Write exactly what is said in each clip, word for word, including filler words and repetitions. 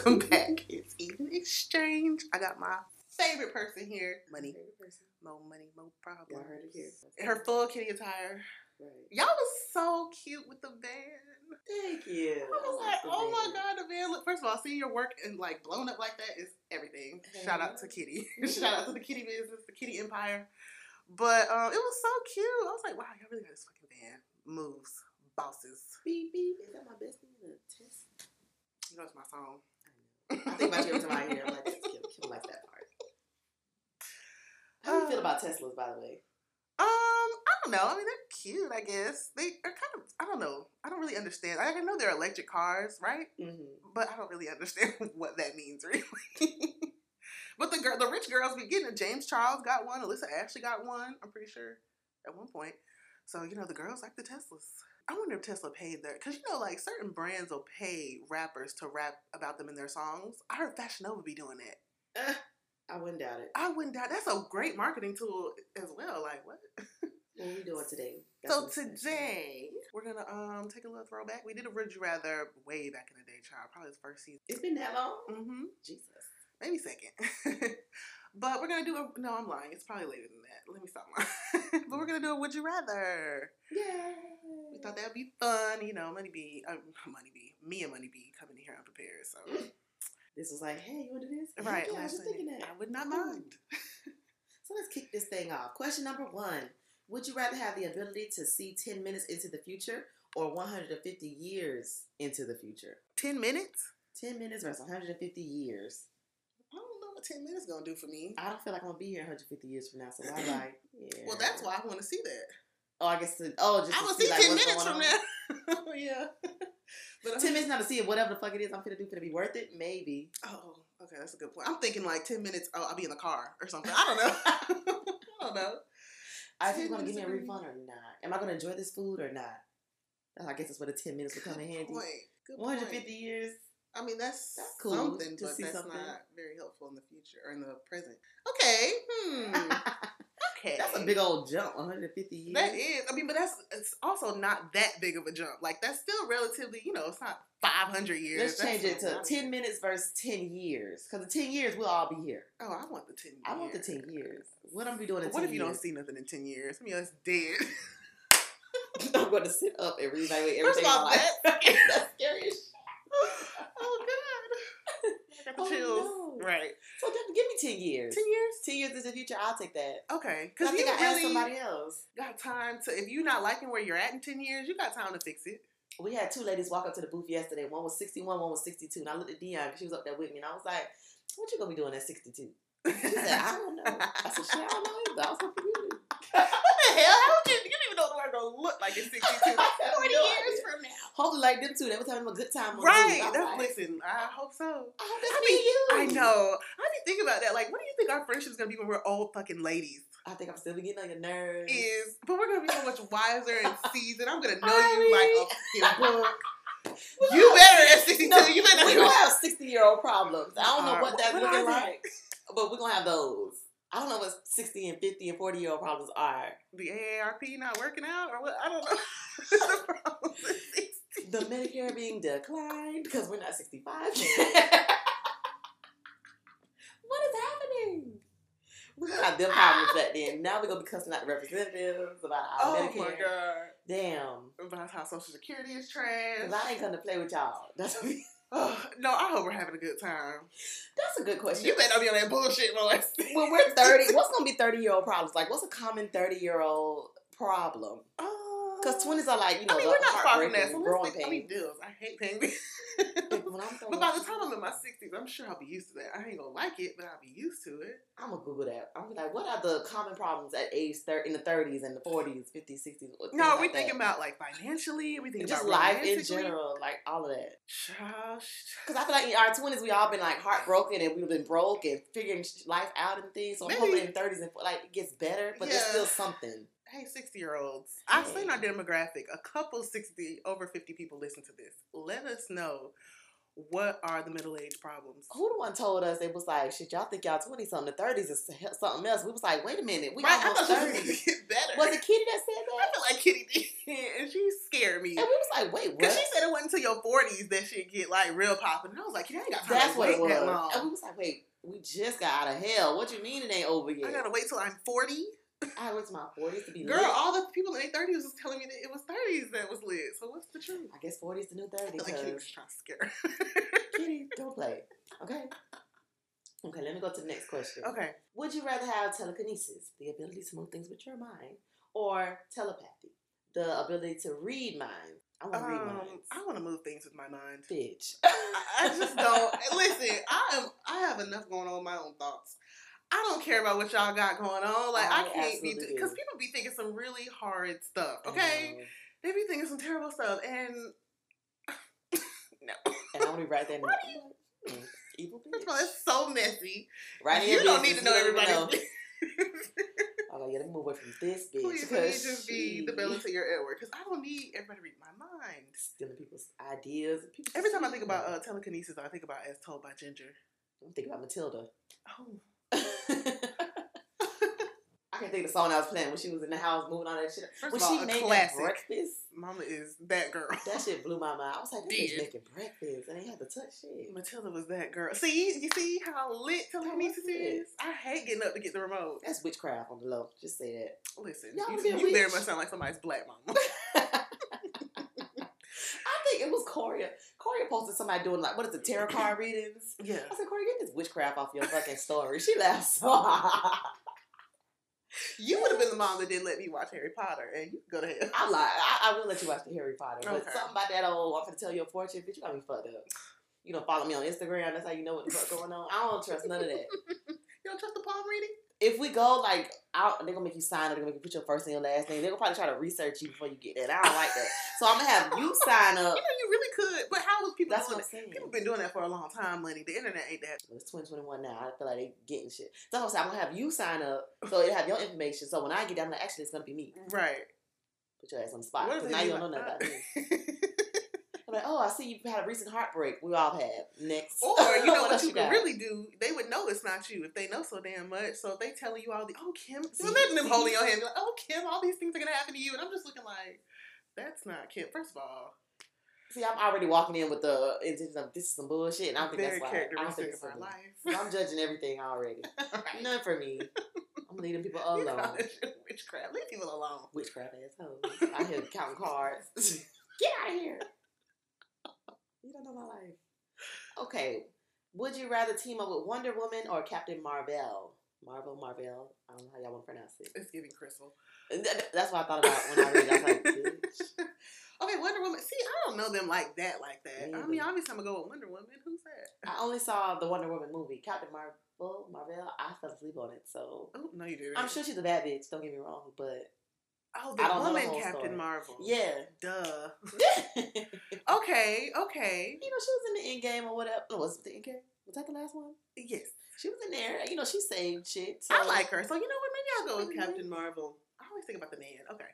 Welcome back. It's Even Exchange. I got my favorite person here. Money. Person. Mo money, mo problems. Y'all heard it here. Her full kitty attire. Right. Y'all was so cute with the van. Thank you. I was I like, the oh my van. God, the van. Look, first of all, seeing your work and like blown up like that is everything. Hey. Shout out to Kitty. Shout out to the Kitty business, the Kitty empire. But um, it was so cute. I was like, wow, y'all really got this fucking van. Moves. Bosses. Beep, beep. Is that my bestie in a test? You know, it's my song. I think about you every time I hear it. I'm like, Kim, Kim likes that part. How do you feel about Teslas, by the way? Um, I don't know. I mean, they're cute, I guess. They are kind of, I don't know. I don't really understand. I know they're electric cars, right? Mm-hmm. But I don't really understand what that means, really. But the girl, the rich girls be getting it. James Charles got one. Alyssa Ashley got one, I'm pretty sure, at one point. So, you know, the girls like the Teslas. I wonder if Tesla paid their, because, you know, like, certain brands will pay rappers to rap about them in their songs. I heard Fashion Nova be doing that. Uh, I wouldn't doubt it. I wouldn't doubt. That's a great marketing tool as well. Like, what? What are we doing today? That's So today, we're going to um take a little throwback. We did a Would You Rather way back in the day, child. Probably the first season. It's been that long? Mm-hmm. Jesus. Maybe second. But we're going to do a, no, I'm lying. It's probably later than that. Let me stop lying. But we're going to do a Would You Rather. Yay. We thought that would be fun. You know, Money B, uh, Money B, me and Money B coming in here unprepared. So This was like, hey, you want to do this? right. Yeah, I was just thinking that. I would not Cool. mind. So let's kick this thing off. Question number one. Would you rather have the ability to see ten minutes into the future or one hundred fifty years into the future? ten minutes? ten minutes versus one hundred fifty years. I don't know what ten minutes going to do for me. I don't feel like I'm going to be here one hundred fifty years from now, so I'm like, yeah. Well, that's why I want to see that. Oh, I guess, to, oh, just I to will see, see like, ten what's minutes going from on. now. Yeah. But ten minutes not to see it, whatever the fuck it is I'm going to do, going to be worth it? Maybe. Oh, okay, that's a good point. I'm thinking like ten minutes, oh, I'll be in the car or something. I don't know. I don't know. I think you're going to ten give me a minutes refund or not. Am I going to enjoy this food or not? I guess that's where the ten minutes will come in handy. Wait, good one hundred fifty point. years. I mean, that's, That's cool something, to but see that's something. not very helpful in the future or in the present. Okay. Hmm. Okay. That's a big old jump, one hundred fifty years. That is. I mean, but that's it's also not that big of a jump. Like, that's still relatively, you know, it's not five hundred years. Let's That's change it to not- ten minutes versus ten years. Because in ten years, we'll all be here. Oh, I want the ten years. I want the ten years. What I'm going to be doing in But what ten if you years? don't see nothing in ten years? I mean, it's dead. I'm going to sit up and reevaluate First everything of all, in my life. that's, That's scary as shit. oh, God. I got the Oh, chills. no. Right. So definitely give me ten years. ten years? ten years into the future, I'll take that. Okay. Because I Because you think I asked really somebody else. got time to, if you're not liking where you're at in ten years, you got time to fix it. We had two ladies walk up to the booth yesterday. One was sixty-one, one was sixty-two. And I looked at Dion because she was up there with me. And I was like, what you going to be doing at sixty-two? She said, I don't know. I said, shit, I don't know either. I was hoping you knew. What the hell? How would you, you don't even know what it's going to look like in sixty-two. forty no years idea. from now. Hopefully like them two. They were having a good time on Right. Zoom. I was That's, like, listen, I hope so. I hope that's I me mean, and you. I know. How do you think about that? Like, what do you think our friendship's going to be when we're old fucking ladies? I think I'm still getting on your nerves. Is, but we're going to be so much wiser and seasoned. I'm going to know I you mean- like a fucking book. We You gonna- better at sixty-two. No, You better we're going to have sixty-year-old problems. I don't know Uh, what that's what looking are they? like, but we're going to have those. I don't know what sixty and fifty and forty-year-old problems are. The A A R P not working out or what? I don't know. The problem with sixty. The Medicare being declined because we're not sixty-five. What is happening? We got them problems back then. Now we're going to be cussing out the representatives about our Oh Medicare. my God. Damn. About how Social Security is trash. Because I ain't going to play with y'all. That's a, Oh, no, I hope we're having a good time. that's a good question. You better not be on that bullshit, boys. When we're thirty, what's going to be thirty-year-old problems? Like, what's a common thirty-year-old problem? Because twenties are like, you know, I mean, the we're not far from heartbreaking, that. So growing let's think, I pains. mean, bills. I hate paying bills. When I'm But by the time I'm in my sixties, I'm sure I'll be used to that. I ain't gonna like it, but I'll be used to it. I'm gonna Google that. I'm gonna be like, what are the common problems at age thirty in the thirties and the forties, fifties, sixties? No, are we like thinking that. about like financially? Are we thinking just about life in romantically? general, like all of that? Gosh. Because I feel like in our twenties, we all been like heartbroken and we've been broke and figuring life out and things. So I'm Maybe- hoping in thirties and like it gets better, but there's Yeah. still something. Hey, sixty-year-olds. I've Hey. seen our demographic. A couple sixty, over fifty people listen to this. Let us know What are the middle age problems? Who the one told us it was like, shit, y'all think y'all twenty something, the thirties is something else. We was like, wait a minute, we Right, I almost thought she was thirty. gonna get better. Was it Kitty that said I that? feel like Kitty did, and she scared me. And we was like, wait, Because what? she said it wasn't until your forties that shit get like real popping. And I was like, you ain't got time That's to what wait it was. that long. And we was like, wait, we just got out of hell. What you mean it ain't over yet? I gotta wait till I'm forty. I wait till my forties to be Girl, lit. all the people in their thirties was telling me that it was thirties that was lit. So what's the truth? I guess forty is the new I thirty. feel like Kitty was Because trying to scare Kitty, don't play. Okay? Okay, let me go to the next question. Okay. Would you rather have telekinesis, the ability to move things with your mind, or telepathy, the ability to read minds? I want to read Um, minds. I want to move things with my mind. Bitch. I, I just don't. Listen, I am. I have enough going on with my own thoughts. I don't care about what y'all got going on. Like I, I can't be absolutely because do. people be thinking some really hard stuff. I Okay, know. they be thinking some terrible stuff, and no. And I want to be right there. In the, Why do you- mm, evil First of all, bitch. it's so messy. Right in You your don't business. need to know You don't even everybody's. I'm like, yeah, let me move away from this bitch. Please, Because please just be she the Bella to your Edward, because I don't need everybody to read my mind. stealing people's ideas. People Every time I think about uh, telekinesis, I think about As Told by Ginger. I'm thinking about Matilda. Oh, I can't think of the song I was playing when she was in the house moving all that shit. first When of all, she a made classic. that breakfast, Mama is that girl. that shit blew my mind. I was like, that bitch Did. making breakfast and they had to touch shit. Matilda was that girl. See, you see how lit telekinesis lit. is? I hate getting up to get the remote. That's witchcraft on the low. Just say that. Listen, Y'all you, be a you very witch. much sound like somebody's black mama. I think it was Coria. Coria posted somebody doing like, what is it, tarot card readings? Yeah. I said, Coria, get this witchcraft off your fucking story. She laughed so hard. You would have been the mom that didn't let me watch Harry Potter, and you can go to hell. I lie. I, I will let you watch the Harry Potter. But Okay. something about that old, I'm going to tell you a fortune, bitch, you got me fucked up. You don't follow me on Instagram. That's how you know what the fuck going on. I don't trust none of that. You don't trust the palm reading? If we go like out, they're gonna make you sign up. They're gonna make you put your first and your last name. They're gonna probably try to research you before you get there. I don't like that. So I'm gonna have you sign up. You know, you really could. But how was people That's doing what I'm that? saying. People been doing that for a long time, Lenny. The internet ain't that. Well, it's twenty twenty-one now. I feel like they getting shit. So I'm saying I'm gonna have you sign up so it have your information. So when I get down, I'm like, actually, it's gonna be me. Right. Put your ass on the spot. What if Because they now you be don't know like, nothing uh, about me. I'm like, oh, I see you had a recent heartbreak. We all have. Next. Or, you know what, else you got? could really do? They would know it's not you if they know so damn much. So if they telling you all the, oh, Kim, See, imagine them see? holding your hand, be like, oh, Kim, all these things are going to happen to you. And I'm just looking like, that's not Kim. First of all, See, I'm already walking in with the intention of this is some bullshit, and I don't think very that's why. I don't think characteristic it's of our for me. life. I'm judging everything already. Right. None for me. I'm leaving people You alone. call it witchcraft. Leave people alone. Witchcraft assholes. I hear counting cards. Get out of here. You don't know my life. Okay. Would you rather team up with Wonder Woman or Captain Marvel? Marvel, Marvel. I don't know how y'all want to pronounce it. It's giving Crystal. And th- That's what I thought about when I read it. I was like, bitch. Okay, Wonder Woman. See, I don't know them like that, like that. Me I mean, either. obviously, I'm going to go with Wonder Woman. Who's that? I only saw the Wonder Woman movie. Captain Marvel, Marvel, I fell asleep on it, so. Oh, no, you didn't. I'm sure she's a bad bitch, don't get me wrong, but. Oh, I the don't know the woman whole Captain story. Marvel. Yeah. Duh. you Okay, okay. know, she was in the end game or whatever. No, was it the end game? Was that the last one? Yes. She was in there. You know, she saved shit. So. I like her. So, you know what? Maybe I'll go with Mhm. Captain Marvel. I always think about the man. Okay.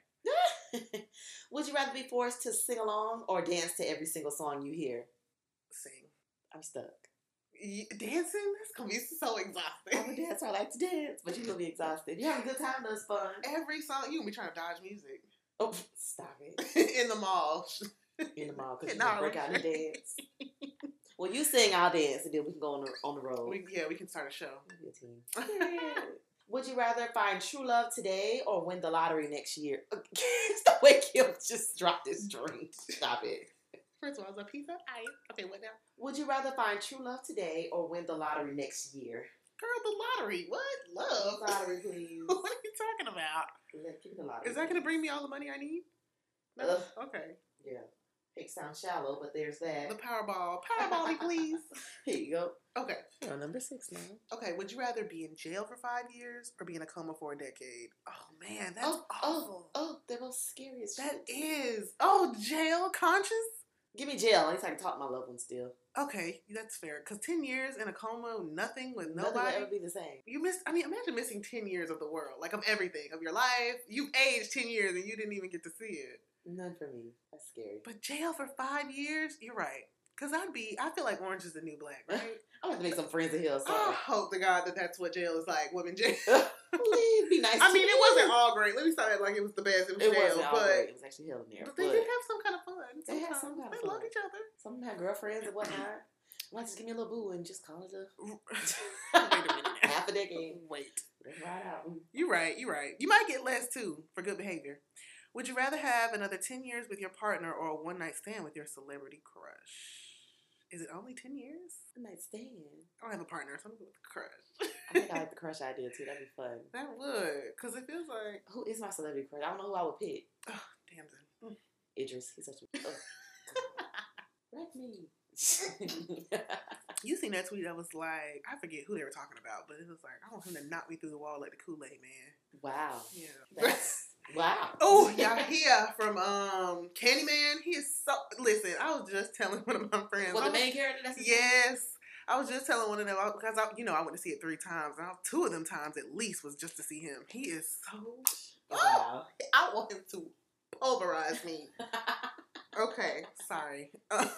Would you rather be forced to sing along or dance to every single song you hear? Sing. I'm stuck. Y- Dancing? That's going to be so exhausting. I'm a dancer. I like to dance, but you're going to be exhausted. You have a good time, though. It's fun. Every song, you going to be trying to dodge music. Oh, stop it. In the mall. In the mall because In you can break Harlem. out and dance. Well, you sing, I'll dance, and then we can go on the, on the road. We, yeah, we can start a show. We'll be a team. Would you rather find true love today or win the lottery next year? It's the way Kim just dropped this drink. Stop it. First of all, it's a piece of ice. Okay, what now? Would you rather find true love today or win the lottery next year? Girl, the lottery. What? Love? Lottery, please. What are you talking about? Let- Give me the lottery. Is that going to bring me all the money I need? No? Ugh. Okay. Yeah. It sounds shallow, but there's that. The Powerball. Powerball me, please. Here you go. Okay. You're on number six now. Okay, would you rather be in jail for five years or be in a coma for a decade? Oh, man, that's Oh, awful. oh, oh, they're both scary as That shit. is. Oh, jail conscious? Give me jail. At least I can talk to my loved ones still. Okay, that's fair. Because ten years in a coma, nothing with Nothing will nobody. ever be the same. You missed, I mean, imagine missing ten years of the world, like of everything, of your life. You've aged ten years and you didn't even get to see it. None for me. That's scary. But jail for five years? You're right. Cause I'd be, I feel like orange is the new black, right? I'm gonna make some friends in here or something. I hope to God that that's what jail is like, women jail. Please be nice. I to mean, me. it wasn't all great. Let me start it like it was the best. It was It jail, wasn't all but great. It was actually hell in there. but they but did have some kind of fun. They had sometimes. some kind of They fun. loved each other. Some had girlfriends and whatnot. Like, just give me a little boo and just call it a Wait a minute. now. half a decade. Wait. Let's ride out. You're right. You're right. You might get less too for good behavior. Would you rather have another ten years with your partner or a one night stand with your celebrity crush? Is it only ten years? A night stand. I don't have a partner, so I'm going with the crush. I think I like the crush idea too. That'd be fun. That would, because it feels like. Who is my celebrity crush? I don't know who I would pick. Oh, damn it. Idris. He's such a. Oh. Wreck me. You seen that tweet that was like, I forget who they were talking about, but it was like, I want him to knock me through the wall like the Kool-Aid man. Wow. Yeah. That's, wow. Oh, Yahia from um Candyman. He is so. Listen, I was just telling one of my friends. Well, I the was- main character. That's his name? Yes. I was just telling one of them because I, you know, I went to see it three times, and I, two of them times at least was just to see him. He is so. Wow. I want him to pulverize me. Okay, sorry.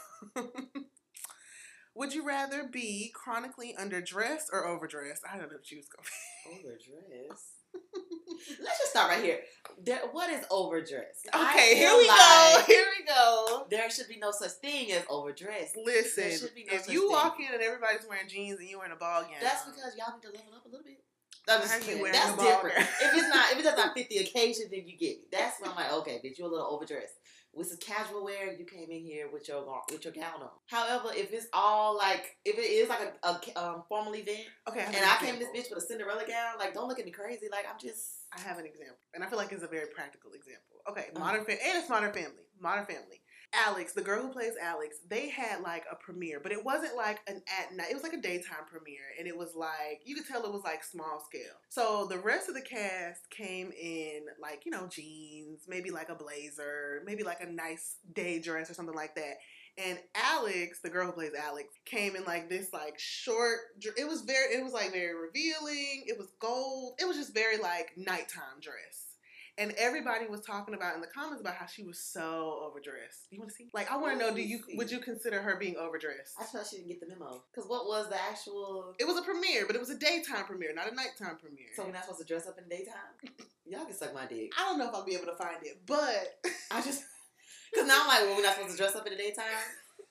Would you rather be chronically underdressed or overdressed? I don't know what you was going to be. Overdressed. Let's just start right here. There, what is overdressed? I Okay, here feel we like go. Here we go. There should be no such thing as overdressed. There Listen, should be no if such you thing. walk in and everybody's wearing jeans and you wearing a ball gown, That's because y'all need to level up a little bit. I'm That's, just wearing that's a ball different. gown. If it's not, if it does not fit the occasion, then you get me. That's when I'm like, okay, bitch, you're a little overdressed. With some casual wear, you came in here with your with your gown on. However, if it's all like, if it is like a, a um, formal event, Okay, I have and an I came example. this bitch with a Cinderella gown, like, don't look at me crazy. Like, I'm just. I have an example, and I feel like it's a very practical example. Okay, Uh-huh. Modern Family, and it's Modern Family. Modern Family. Alex, the girl who plays Alex, they had like a premiere, but it wasn't like an at night. It was like a daytime premiere, and it was like you could tell it was like small scale. So the rest of the cast came in like you know jeans, maybe like a blazer, maybe like a nice day dress or something like that. And Alex, the girl who plays Alex, came in like this like short. It was very. It was like very revealing. It was gold. It was just very like nighttime dress. And everybody was talking about in the comments about how she was so overdressed. You want to see? Like, I want to know, do you would you consider her being overdressed? I thought she didn't get the memo. Because what was the actual. It was a premiere, but it was a daytime premiere, not a nighttime premiere. So we're not supposed to dress up in the daytime? Y'all can suck my dick. I don't know if I'll be able to find it, but I just. Because now I'm like, well, we're not supposed to dress up in the daytime?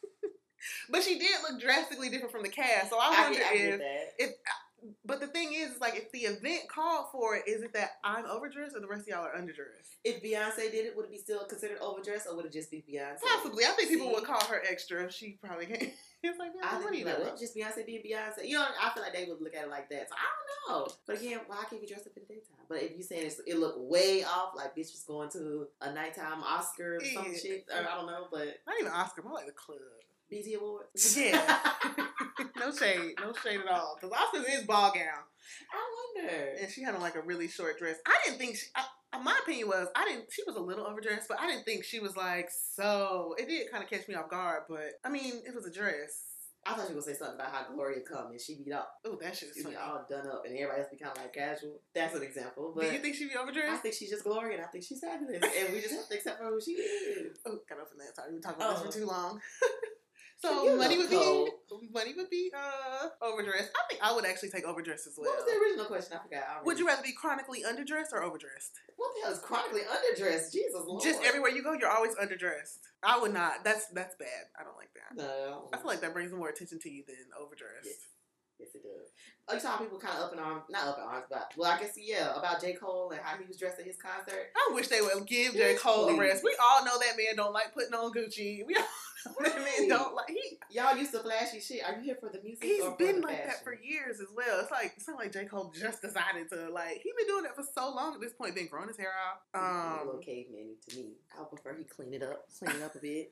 but she did look drastically different from the cast. So I I wonder get, I if get that. if. But the thing is, is, like, if the event called for it, is it that I'm overdressed or the rest of y'all are underdressed? If Beyonce did it, would it be still considered overdressed or would it just be Beyonce? Possibly. I think people See? would call her extra if she probably can't. It's like, I what think do you like, know? well, just Beyonce being Beyonce. You know, I feel like they would look at it like that. So I don't know. But again, why can't we dress up in the daytime? But if you saying it's, it looked way off, like bitch was going to a nighttime Oscar or some Yeah. shit, or I don't know, but Not even Oscar, more like the club. B T Awards. Yeah. No shade. No shade at all. Because Oscar's is ball gown. I wonder. And she had on like a really short dress. I didn't think she, I, my opinion was, I didn't, she was a little overdressed, but I didn't think she was like so, it did kind of catch me off guard, but I mean, it was a dress. I thought you were gonna say something about how Gloria come and she be up. Oh, that shit She is be funny. all done up and everybody else be kind of like casual. That's an example. But Do you think she'd be I overdressed? think she's just Gloria and I think she's fabulous. And we just have to accept her who she is. Oh, got off on that. Sorry, we talked about Oh. this for too long. You So look money would cold. be money would be uh overdressed. I think I would actually take overdressed as well. What was the original question? I forgot. I Would you rather be chronically underdressed or overdressed? What the hell is chronically underdressed? Jesus Lord. Just everywhere you go, you're always underdressed. I would not. That's that's bad. I don't like that. No. I feel like that brings more attention to you than overdressed. Yes. Yes, it does. Oh, you saw people kind of up in arms, not up in arms, but well, I guess yeah, about J. Cole and how he was dressed at his concert. I wish they would give J. Yes, Cole a please. rest. We all know that man don't like putting on Gucci. We all know that man Right. don't like he. Y'all used to flashy shit. Are you here for the music? He's or for been the like fashion? that for years as well. It's like it's not like J. Cole just decided to like. He been doing that for so long at this point. Been growing his hair out. He's a little Um, caveman to me. I would prefer he clean it up, clean it up a bit.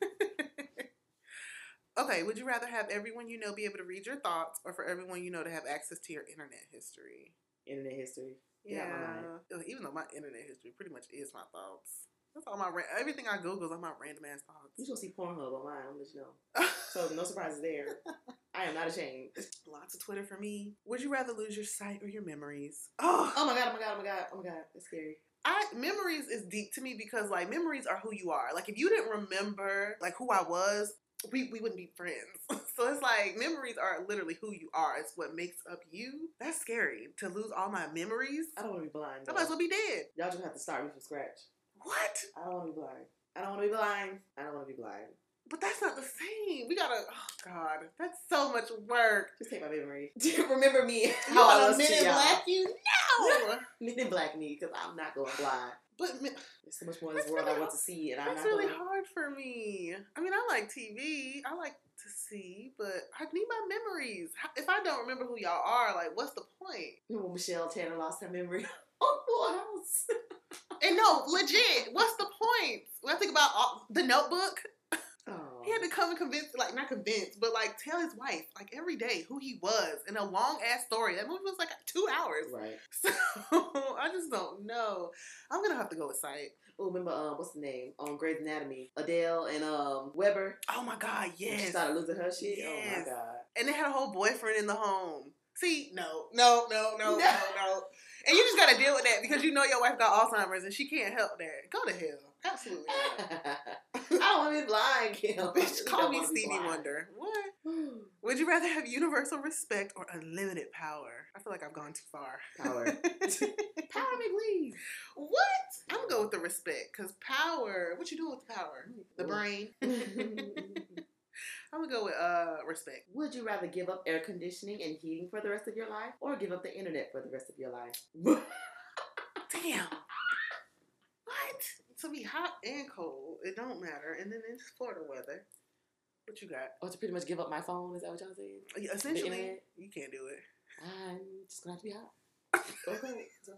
okay, would you rather have everyone you know be able to read your thoughts, or for everyone you know to have access to your internet history? Internet history. Get out my mind. Yeah, even though my internet history pretty much is my thoughts. That's all my ra- everything I Google is all my random ass You thoughts. gonna see Pornhub online? I'll let you know. So no surprises there. I am not ashamed. Lots of Twitter for me. Would you rather lose your sight or your memories? Oh, Oh my god! Oh my god! Oh my god! Oh my god! That's scary. I memories is deep to me because like memories are who you are. Like if you didn't remember like who I was, we, we wouldn't be friends. So it's like memories are literally who you are. It's what makes up you. That's scary to lose all my memories. I don't want to be blind. I might as well be dead. Y'all just have to start me from scratch. What? I don't want to be blind. I don't want to be blind. I don't want to be blind. But that's not the same. We gotta. Oh God, that's so much work. Just take my memory. Remember me. You How I want was a Men to in y'all. Black you? No. Men in Black me, because I'm not going blind. But me- There's so much more in this That's world really I want to see, and I'm that's not really going. hard for me. I mean, I like T V. I like to see, but I need my memories. How- If I don't remember who y'all are, like, what's the point? When Michelle Tanner lost her memory on Full House. And no, legit, what's the point? When I think about all, the Notebook, Oh. he had to come and convince, like, not convince, but like tell his wife, like, every day who he was in a long ass story. That movie was like two hours. Right. So I just don't know. I'm gonna have to go with Sight. Oh, remember um, what's the name on Grey's Anatomy? Adele and um Weber. Oh my God, When yes. She started losing her shit. Oh my Yes. God. And they had a whole boyfriend in the home. See, no, no, no, no, no, No. no. And you just gotta deal with that because you know your wife got Alzheimer's and she can't help that. Go to hell. Absolutely not. I don't want to be blind, Kim. I Bitch, really call don't me wanna be Stevie blind. Wonder. What? Would you rather have universal respect or unlimited power? I feel like I've gone too far. Power. Power me, please. What? I'm gonna go with the respect because power. What you doing with the power? The Ooh. brain. I'm gonna go with uh respect. Would you rather give up air conditioning and heating for the rest of your life, or give up the internet for the rest of your life? Damn. What? To be hot and cold, it don't matter. And then it's Florida weather. What you got? Or to pretty much give up my phone? Is that what y'all saying? Yeah, essentially, internet? you can't do it. I'm just gonna have to be hot. Okay. So.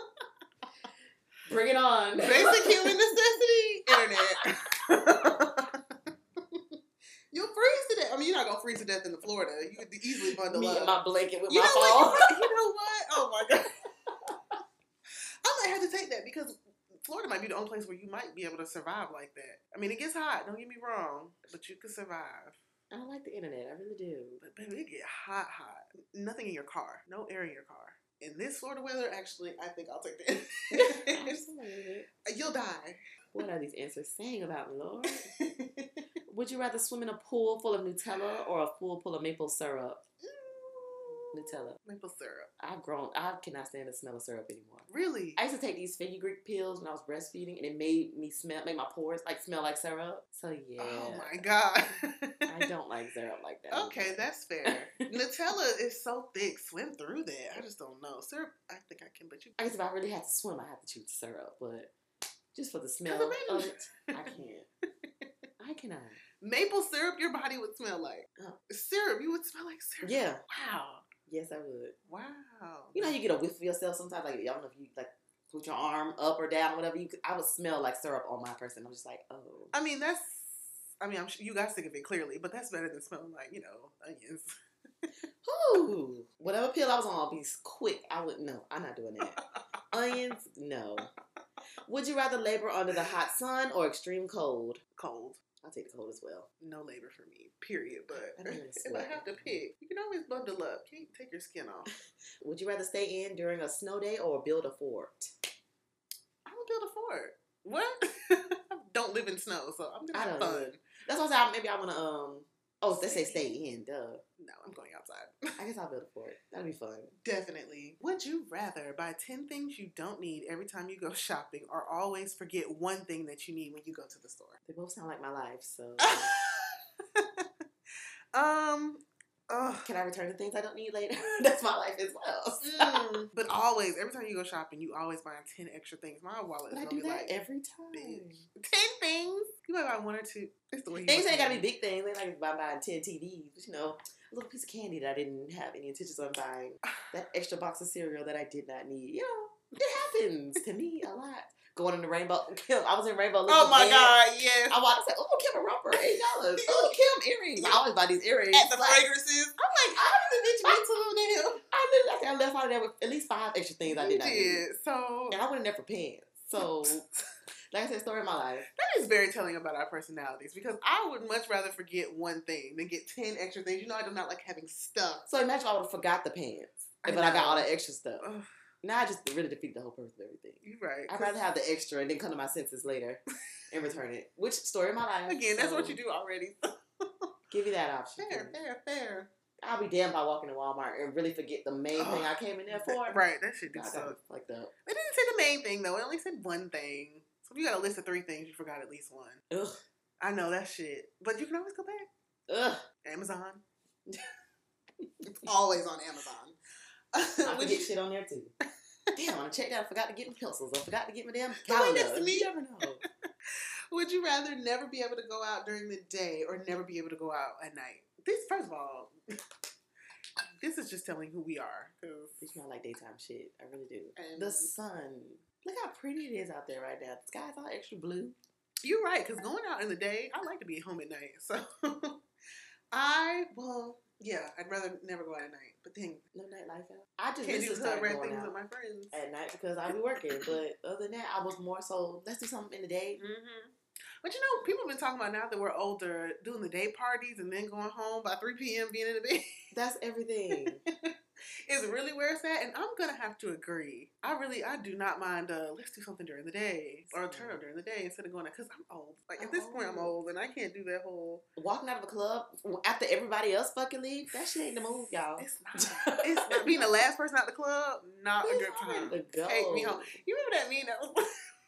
Bring it on. Basic human necessity, internet. You'll freeze to death. I mean, you're not gonna freeze to death in Florida. You could easily bundle Me up. and my blanket with you my know phone. what? You know what? Oh my God. I might have to take that because Florida might be the only place where you might be able to survive like that. I mean, it gets hot. Don't get me wrong, but you can survive. I don't like the internet. I really do. But baby, it get hot, hot. Nothing in your car. No air in your car. In this Florida weather, actually, I think I'll take that. Absolutely. You'll die. What are these answers saying about me, Lord? Would you rather swim in a pool full of Nutella or a pool full of maple syrup? Nutella. Maple syrup. I've grown. I cannot stand the smell of syrup anymore. Really? I used to take these fenugreek pills when I was breastfeeding, and it made me smell, made my pores like smell like syrup. So yeah. Oh my God. I don't like syrup like that. Okay, that's fair. Nutella is so thick. Swim through that. I just don't know. Syrup, I think I can, but you. I guess if I really had to swim, I have to choose syrup, but just for the smell Cause of imagine- it, I can't. I cannot. Maple syrup, your body would smell like. Oh. Syrup, you would smell like syrup. Yeah. Wow. Yes, I would. Wow. You know how you get a whiff of yourself sometimes? Like, I don't know if you, like, put your arm up or down, whatever. You could, I would smell like syrup on my person. I'm just like, oh. I mean, that's. I mean, I'm sure you guys think of it clearly, but that's better than smelling like, you know, onions. Ooh. Whatever pill I was on, I'll be quick. I would, no, I'm not doing that. Onions, no. Would you rather labor under the hot sun or extreme cold? Cold. I'll take the cold as well. No labor for me, period. But I don't even if I sweat. have to pick, you can always bundle up. Can't take your skin off. Would you rather stay in during a snow day or build a fort? I'm gonna build a fort. What? I don't live in snow, so I'm gonna I have don't fun. either. That's why I said maybe I want to, um, oh, they say stay in, duh. No, I'm going outside. I guess I'll build a fort. That'd be fun. Definitely. Would you rather buy ten things you don't need every time you go shopping or always forget one thing that you need when you go to the store? They both sound like my life, so. um, ugh. Can I return the things I don't need later? That's my life as well. so. Mm, but always, every time you go shopping, you always buy ten extra things. My wallet is But I gonna do be that like, every time. bitch, ten things. You might buy one or two. It's the way you Things look ain't at gotta be it. big things. They like by buying ten T Vs, but you know, a little piece of candy that I didn't have any intentions on buying. That extra box of cereal that I did not need. You know, it happens to me a lot. Going in the Rainbow, Kim. I was in Rainbow. Oh my Bed. God, yes. I walked. I said, "Oh, Kim a romper, eight dollars. Oh, Kim earrings. I always buy these earrings At the like, fragrances. I'm like, how did the bitch get to them? I literally, I think I left out of there with at least five extra things I You did not need. did. So And I went in there for pants. So, like I said, story of my life. that is very telling about our personalities because I would much rather forget one thing than get ten extra things. You know, I do not like having stuff. So imagine if I would have forgot the pants, I but I got know. all the extra stuff. Ugh, Now I just really defeated the whole purpose of everything. you're right. I'd rather have the extra and then come to my senses later and return it. Which story of my life? Again, that's So, what you do already. Give me that option. Fair, please. fair, fair. I'll be damned if I walk into Walmart and really forget the main thing I came in there for. Right, that shit do I got suck. fucked up. They didn't say the main thing though. It only said one thing. So if you got a list of three things, you forgot at least one. Ugh. I know that shit, but you can always go back. Ugh. Amazon. It's always on Amazon. I forget shit on there too. Damn, I checked out. I forgot to get my pencils. I forgot to get my damn The way calendar. next to me. You never know. Would you rather never be able to go out during the day or never be able to go out at night? This, first of all, this is just telling who we are. You smell like daytime shit. I really do. And the sun. Look how pretty it is out there right now. The sky's all extra blue. You're right, because going out in the day, I like to be at home at night. So I, well, yeah, I'd rather never go out at night. But then, no nightlife out. I just can't do recently started red going things out with my friends. at night because I be working. But other than that, I was more so, let's do something in the day. Mm-hmm. But you know, people have been talking about now that we're older, doing the day parties and then going home by three p.m. being in the bed. That's everything. Is really where it's at, and I'm gonna have to agree. I really, I do not mind. Uh, let's do something during the day, or turn up during the day instead of going out. Cause I'm old. Like at I'm this point, I'm old. old, and I can't do that whole. Walking out of a club after everybody else fucking leave, that shit ain't the move, y'all. It's not. It's not being the last person out the club. Not a It's good time. time to go. Take me home. You remember that meme that was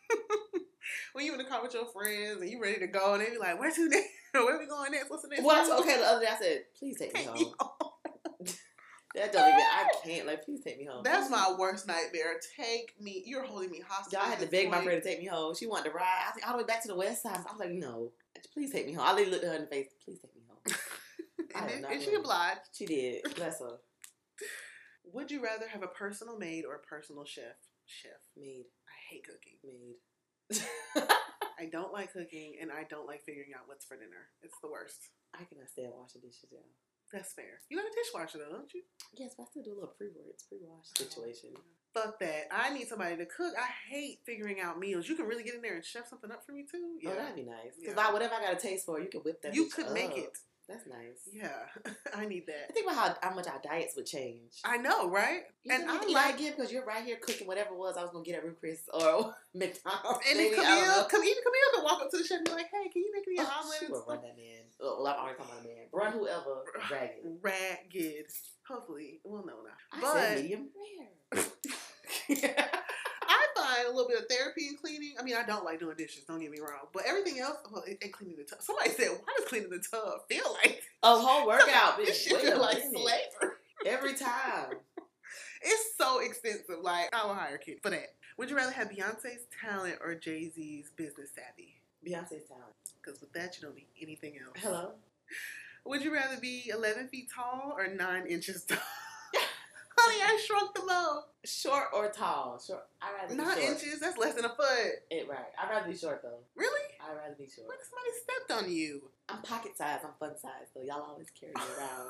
when you in the car with your friends and you ready to go, and they be like, "Where to next? Where we going next? What's the next?" Well, I move?" told okay the other day. I said, "Please take me Take home." me home. That don't even. I can't. Like, please take me home. That's my worst nightmare. Take me. You're holding me hostage. Y'all at had to this beg my point. friend to take me home. She wanted to ride. I think all the way back to the west side. I was like, no, please take me home. I literally looked at her in the face. Please take me home. I and am then- not and she going. obliged. She did. Bless her. Would you rather have a personal maid or a personal chef? Chef. Maid. I hate cooking. Maid. I don't like cooking, and I don't like figuring out what's for dinner. It's the worst. I cannot stand washing dishes, y'all. That's fair. You got a dishwasher though, don't you? Yes, but I still do a little pre-work, pre-wash situation. Fuck that. I need somebody to cook. I hate figuring out meals. You can really get in there and chef something up for me too. Oh, that'd be nice. Because Yeah. whatever I got a taste for, you can whip that You bitch could make up. it. That's nice. Yeah, I need I that. think about how, how much our diets would change. I know, right? You and know, I you like. again because you're right here cooking whatever it was I was gonna get at Ruth Chris or McDonald's. And maybe, if I don't know. Camille, come even Camille could walk up to the chef and be like, "Hey, can you make me an Oh, omelet?" she and would stuff? run that man. Oh, well, I'm already talking about a man. Run whoever, dragon. Ragged. Hopefully, well, no, no. I But said medium rare. I find a little bit of therapy in cleaning. I mean, I don't like doing dishes. Don't get me wrong, but everything else, well, and and cleaning the tub. Somebody said, "Why does cleaning the tub feel like A whole workout, bitch. this shit Wait feel a like minute. slavery?" Every time. It's so expensive. Like, I will hire a kid for that. Would you rather have Beyonce's talent or Jay Z's business savvy? Beyonce's talent. Because with that, you don't need anything else. Hello. Would you rather be eleven feet tall or nine inches tall? Honey, I shrunk the mo. Short or tall? Short. I'd rather be Nine short. inches? That's less than a foot. It, right. I'd rather be short though. Really? I'd rather be short. What if somebody stepped on you? I'm pocket size. I'm fun size though. Y'all always carry me around.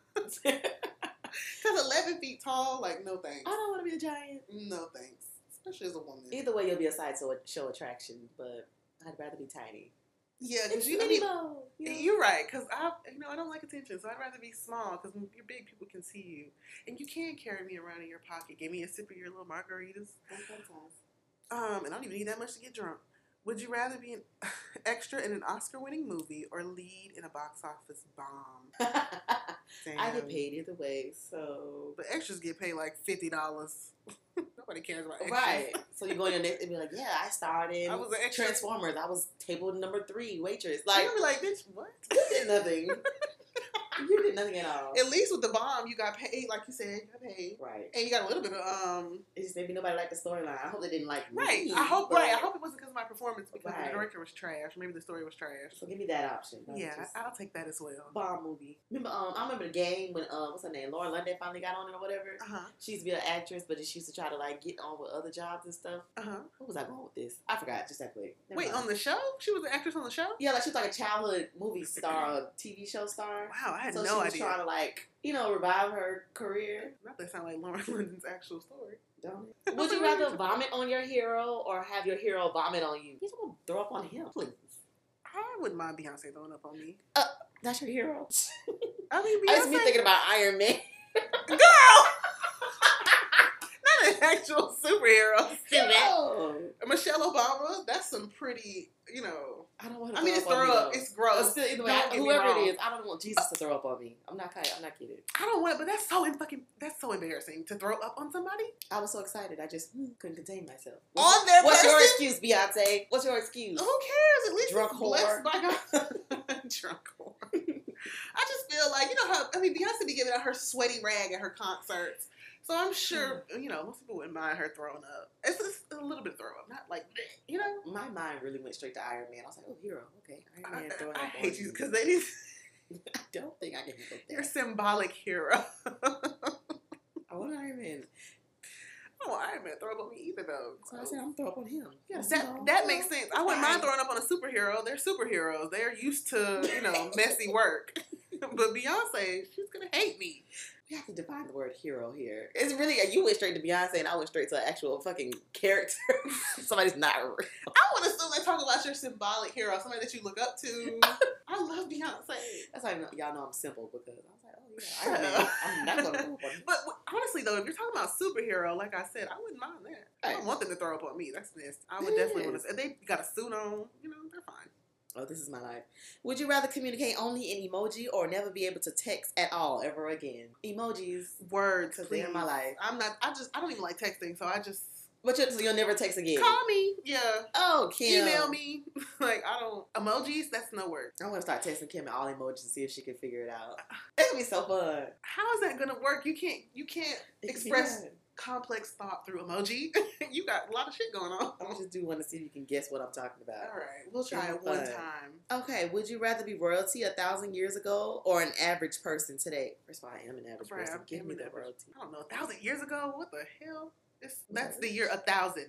Because eleven feet tall, like, no thanks. I don't want to be a giant. No thanks. Especially as a woman. Either way, you'll be a sight show, show attraction, but I'd rather be tiny. Yeah, because It's you, I Minnie mean, Mo, you know? you're right. Because I, you know, I don't like attention, so I'd rather be small. Because when you're big, people can see you, and you can carry me around in your pocket. Give me a sip of your little margaritas. I'm fun size. Um, and I don't even need that much to get drunk. Would you rather be an extra in an Oscar-winning movie or lead in a box office bomb? Damn. I get paid either way, so But extras get paid like fifty dollars. Nobody cares about extras. right. So you go in your next and be like, yeah, I starred in I was an extra. Transformers. I was table number three waitress. Like, Like you be like, bitch, what? you did nothing. You did nothing at all. At least with the bomb, you got paid, like you said, you got paid, Right. and you got a little bit of um. It just maybe nobody liked the storyline. I hope they didn't like Right. me. I hope. but- Right. I hope it wasn't because of my performance, because Right. the director was trash. Maybe the story was trash. So give me that option. Not Yeah, just I'll take that as well. bomb movie. Remember, um, I remember the game when um, what's her name, Lauren London finally got on it or whatever. Uh huh. She used to be an actress, but she used to try to like get on with other jobs and stuff. Uh huh. What was I going with this? I forgot. Just that quick. Never Wait, mind. on the show? She was an actress on the show? Yeah, like she was like a childhood movie star, a T V show star. Wow, I had so no she was idea. trying to like, you know, revive her career. Not that sound like Lauren London's actual story. Don't it? Would you rather vomit on your hero or have your hero vomit on you? You just want to throw up on him, please. I wouldn't mind Beyonce throwing up on me. That's your hero. I mean, I just be Beyonce, thinking about Iron Man. girl, not an actual superhero. Stupid. Oh. I Michelle Obama, that's some pretty, you know. I don't want to. I mean, it's throw throw up. up. It's gross. Still, either way, Don't I, get me whoever wrong. it is, I don't want Jesus to throw up on me. I'm not. I'm not kidding. I don't want it, but that's so in fucking. That's so embarrassing to throw up on somebody. I was so excited, I just hmm, couldn't contain myself. On What's, their what's your person? excuse, Beyonce? What's your excuse? Who cares? At least Drunk it's blessed whore. by God. Drunk whore. I just feel like, you know how, I mean, Beyonce be giving out her sweaty rag at her concerts. So I'm sure, you know, most people wouldn't mind her throwing up. It's just a little bit of throw up, not like, you know? My mind really went straight to Iron Man. I was like, oh, hero. Okay, Iron Man I, throwing I up on hate you because they need, I don't think I can handle you're a that. symbolic hero. I want Iron Man. I don't want Iron Man to throw up on me either, though. So I said, I'm throwing up on him. Yeah, That that makes sense. I wouldn't mind throwing up on a superhero. They're superheroes. They're used to, you know, messy work. But Beyonce, she's gonna hate me. We have to define the word hero here. It's really, you went straight to Beyonce and I went straight to an actual fucking character. Somebody's not real. I would assume they talk about your symbolic hero, somebody that you look up to. I love Beyonce. That's how y'all know I'm simple because I was like, oh yeah, Shut Iron Man. up. I'm not going to throw up on him. But honestly, though, if you're talking about superhero, like I said, I wouldn't mind that. I don't Right. want them to throw up on me. That's nasty. I would It definitely want is. to. If they got a suit on, you know, they're fine. Oh, this is my life. Would you rather communicate only in emoji or never be able to text at all ever again? Emojis. Words, Because please. they're my life. I'm not. I just. I don't even like texting, so I just But you, so you'll never text again? call me. Yeah. Oh, Kim. Email me. Like, I don't. Emojis, that's no word. I want to start texting Kim all emojis and see if she can figure it out. It's going to be so fun. How is that gonna work? You can't. You can't It can be express done. complex thought through emoji. You got a lot of shit going on. I just do want to see if you can guess what I'm talking about. All right, we'll try It'll it be one fun. time. Okay, would you rather be royalty a thousand years ago or an average person today? First of all, I am an average Right, person. I'm Give me an that average. royalty. I don't know, a thousand years ago? What the hell? It's, that's the year a thousand.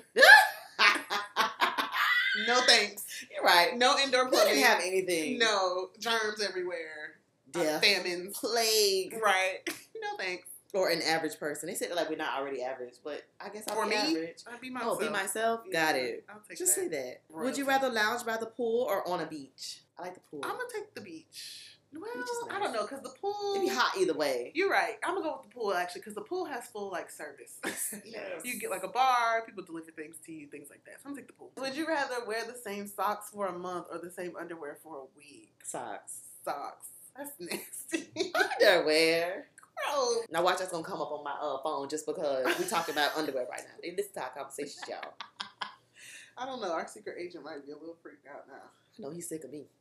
No thanks. You're right. No indoor We plumbing. didn't have anything. No germs everywhere. Death. Famines. Plague. Right. No thanks. Or an average person. They said that like we're not already average, but I guess I'll For be me, average. I'd be myself. Oh, be myself? Got Yeah, it. I'll take Just that. say that. Would Royalty. you rather lounge by the pool or on a beach? I like the pool. I'm gonna take the beach. Well, Beach is I nice. don't know, cause the pool. It'd be hot either way. You're right. I'm gonna go with the pool actually, because the pool has full like service. Yes. You get like a bar, people deliver things to you, things like that. So I'm gonna take the pool. Would you rather wear the same socks for a month or the same underwear for a week? Socks. Socks. That's nasty. Underwear. Gross. Now watch that's gonna come up on my uh, phone just because we talking about underwear right now. Listen to our conversations, y'all. I don't know. Our secret agent might be a little freaked out now. I know he's sick of me.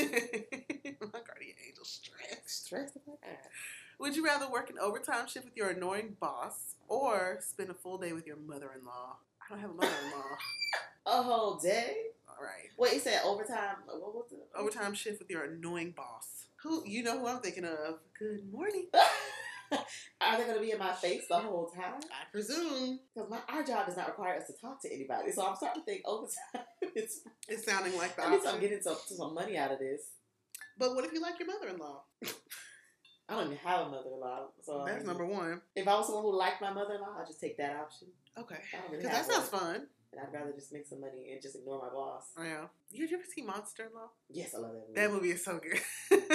My guardian angel stressed. Stressed the fuck out. Would you rather work an overtime shift with your annoying boss or spend a full day with your mother-in-law? I don't have a mother-in-law. A whole day? All right. Wait, you said overtime? What was it? Overtime shift with your annoying boss. Who you know who I'm thinking of? Good morning. Are they going to be in my face the whole time? I presume Because my our job does not require us to talk to anybody. So I'm starting to think overtime is... it's sounding like the At least I'm option. getting some, some money out of this. But what if you like your mother-in-law? I don't even have a mother-in-law. So That's um, number one. if I was someone who liked my mother-in-law, I'd just take that option. Okay. I don't really Because have that sounds one. fun. And I'd rather just make some money and just ignore my boss. Oh, yeah. Did you ever see Monster-in-Law? Yes, I love that movie. That movie is so good.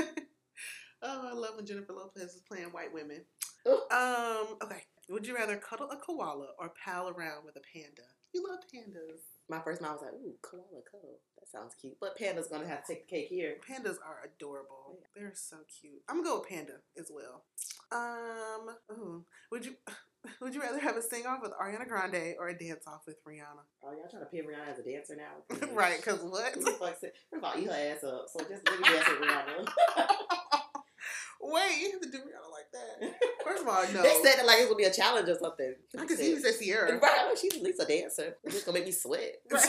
Oh, I love when Jennifer Lopez is playing white women. Ooh. Um, okay. Would you rather cuddle a koala or pal around with a panda? You love pandas. My first mind was like, ooh, koala cuddle. That sounds cute. But Panda's going to have to take the cake here. Pandas are adorable. They're so cute. I'm gonna go with panda as well. Um, ooh, would you would you rather have a sing off with Ariana Grande or a dance off with Rihanna? Oh, y'all trying to pin Rihanna as a dancer now? Right? Because what? Who the fuck said- First of all, eat her ass up. So just let me dance with Rihanna. Wait, you have to do Rihanna like that. First of all, no. They said it like it would be a challenge or something. I could see you said Sierra. Right, well, she's at least a dancer. It's just gonna make me sweat. Right.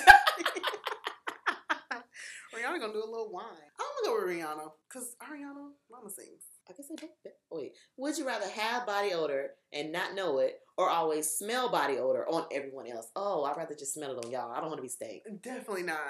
Rihanna gonna do a little whine. I'm gonna go with Rihanna because Ariana, mama sings. I guess I don't. Wait, would you rather have body odor and not know it, or always smell body odor on everyone else? Oh, I'd rather just smell it on y'all. I don't want to be stank. Definitely not.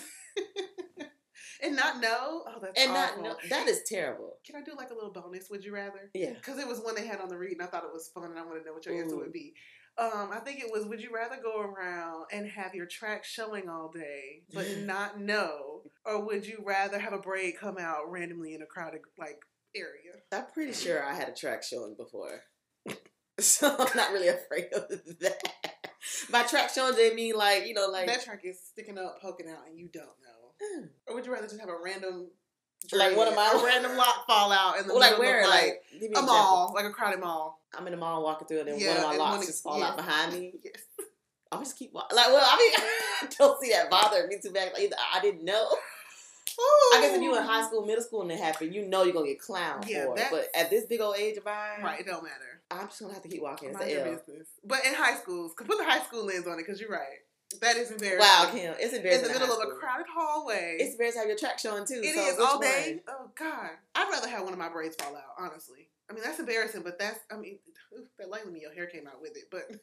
And not know. Oh, that's And awful. not know that is terrible. Can I do like a little bonus? Would you rather? Yeah. Because it was one they had on the read, and I thought it was fun, and I want to know what your answer Ooh. would be. Um, I think it was: would you rather go around and have your track showing all day, but not know, or would you rather have a braid come out randomly in a crowded like area? I'm pretty sure I had a track showing before, so I'm not really afraid of that. By track showing, they mean like, you know, like. That track is sticking up, poking out, and you don't know. Mm. Or would you rather just have a random. Like one of my. A random lock fall out in the well, middle like where? of like. like a mall, like a crowded mall. I'm in the mall walking through, and then yeah, one of my locks one, just fall yes. out behind me. Yes. I'll just keep walking. Like, well, I mean, I don't see that bothering me too bad. Like, I didn't know. Ooh. I guess if you were in high school, middle school, and it happened, you know you're going to get clowned yeah, for it. But at this big old age of mine. Right, it don't matter. I'm just going to have to keep walking. It's Mind an your L. business. But in high schools, put the high school lens on it, because you're right. That is embarrassing. Wow, Kim. It's embarrassing. In the middle of a crowded hallway. It's embarrassing to have your track showing, too. It so is all one? day. Oh, God. I'd rather have one of my braids fall out, honestly. I mean, that's embarrassing, but that's, I mean, that lightly your hair came out with it, but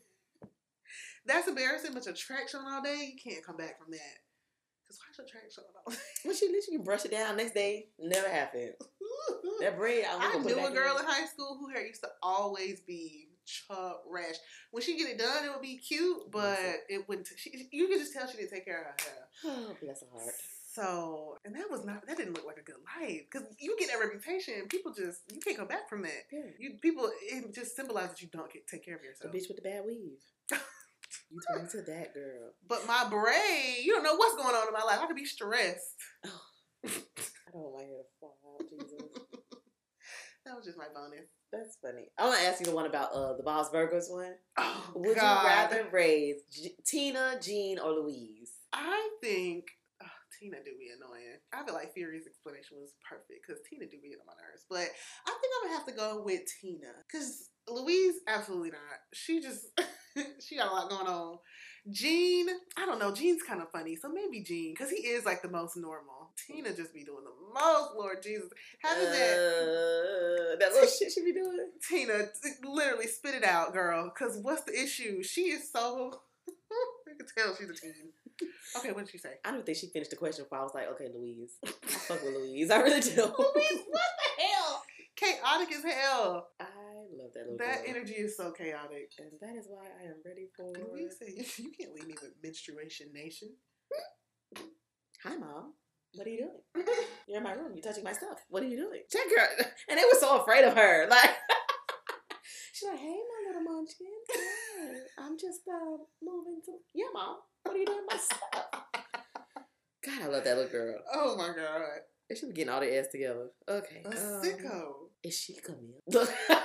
that's embarrassing, but your track showing all day, you can't come back from that. Because why's your track showing all day? Well, you, at least you can brush it down next day. Never happened. That braid, I, I knew a girl in. in high school whose hair used to always be trash. When she get it done, it would be cute, but it wouldn't. She, you could just tell she didn't take care of her hair. Oh, bless her heart. So, and that was not. That didn't look like a good life because you get that reputation. People just you can't come back from that. Yeah. You people it just symbolizes that you don't get take care of yourself. The bitch with the bad weave. You turn into that girl. But my brain, you don't know what's going on in my life. I could be stressed. Oh. I don't want my hair to fall out, Jesus. That was just my bonus. That's funny. I want to ask you the one about uh, the Bob's Burgers one. Oh, Would God. you rather raise G- Tina, Jean, or Louise? I think oh, Tina do be annoying. I feel like Fury's explanation was perfect because Tina do be on my nerves. But I think I'm going to have to go with Tina because Louise, absolutely not. She just, she got a lot going on. Jean, I don't know. Jean's kind of funny. So maybe Jean because he is like the most normal. Tina just be doing the most, Lord Jesus. Having uh, that. That little shit she be doing? Tina, literally spit it out, girl. Because what's the issue? She is so, I can tell she's a teen. Okay, what did she say? I don't think she finished the question before I was like, okay, Louise. I fuck with Louise. I really do. Louise, what the hell? Chaotic as hell. I love that little That girl. energy is so chaotic. And that is why I am ready for... Louise said, you can't leave me with Menstruation Nation. Hi, Mom. What are you doing? You're in my room. You're touching my stuff. What are you doing? Check her. And they were so afraid of her. Like, she's like, hey, my little munchkin. Hi. I'm just uh, moving to... Yeah, Mom. What are you doing with my stuff? God, I love that little girl. Oh, my God. They should be getting all their ass together. Okay. A um, sicko. Is she Camille? Is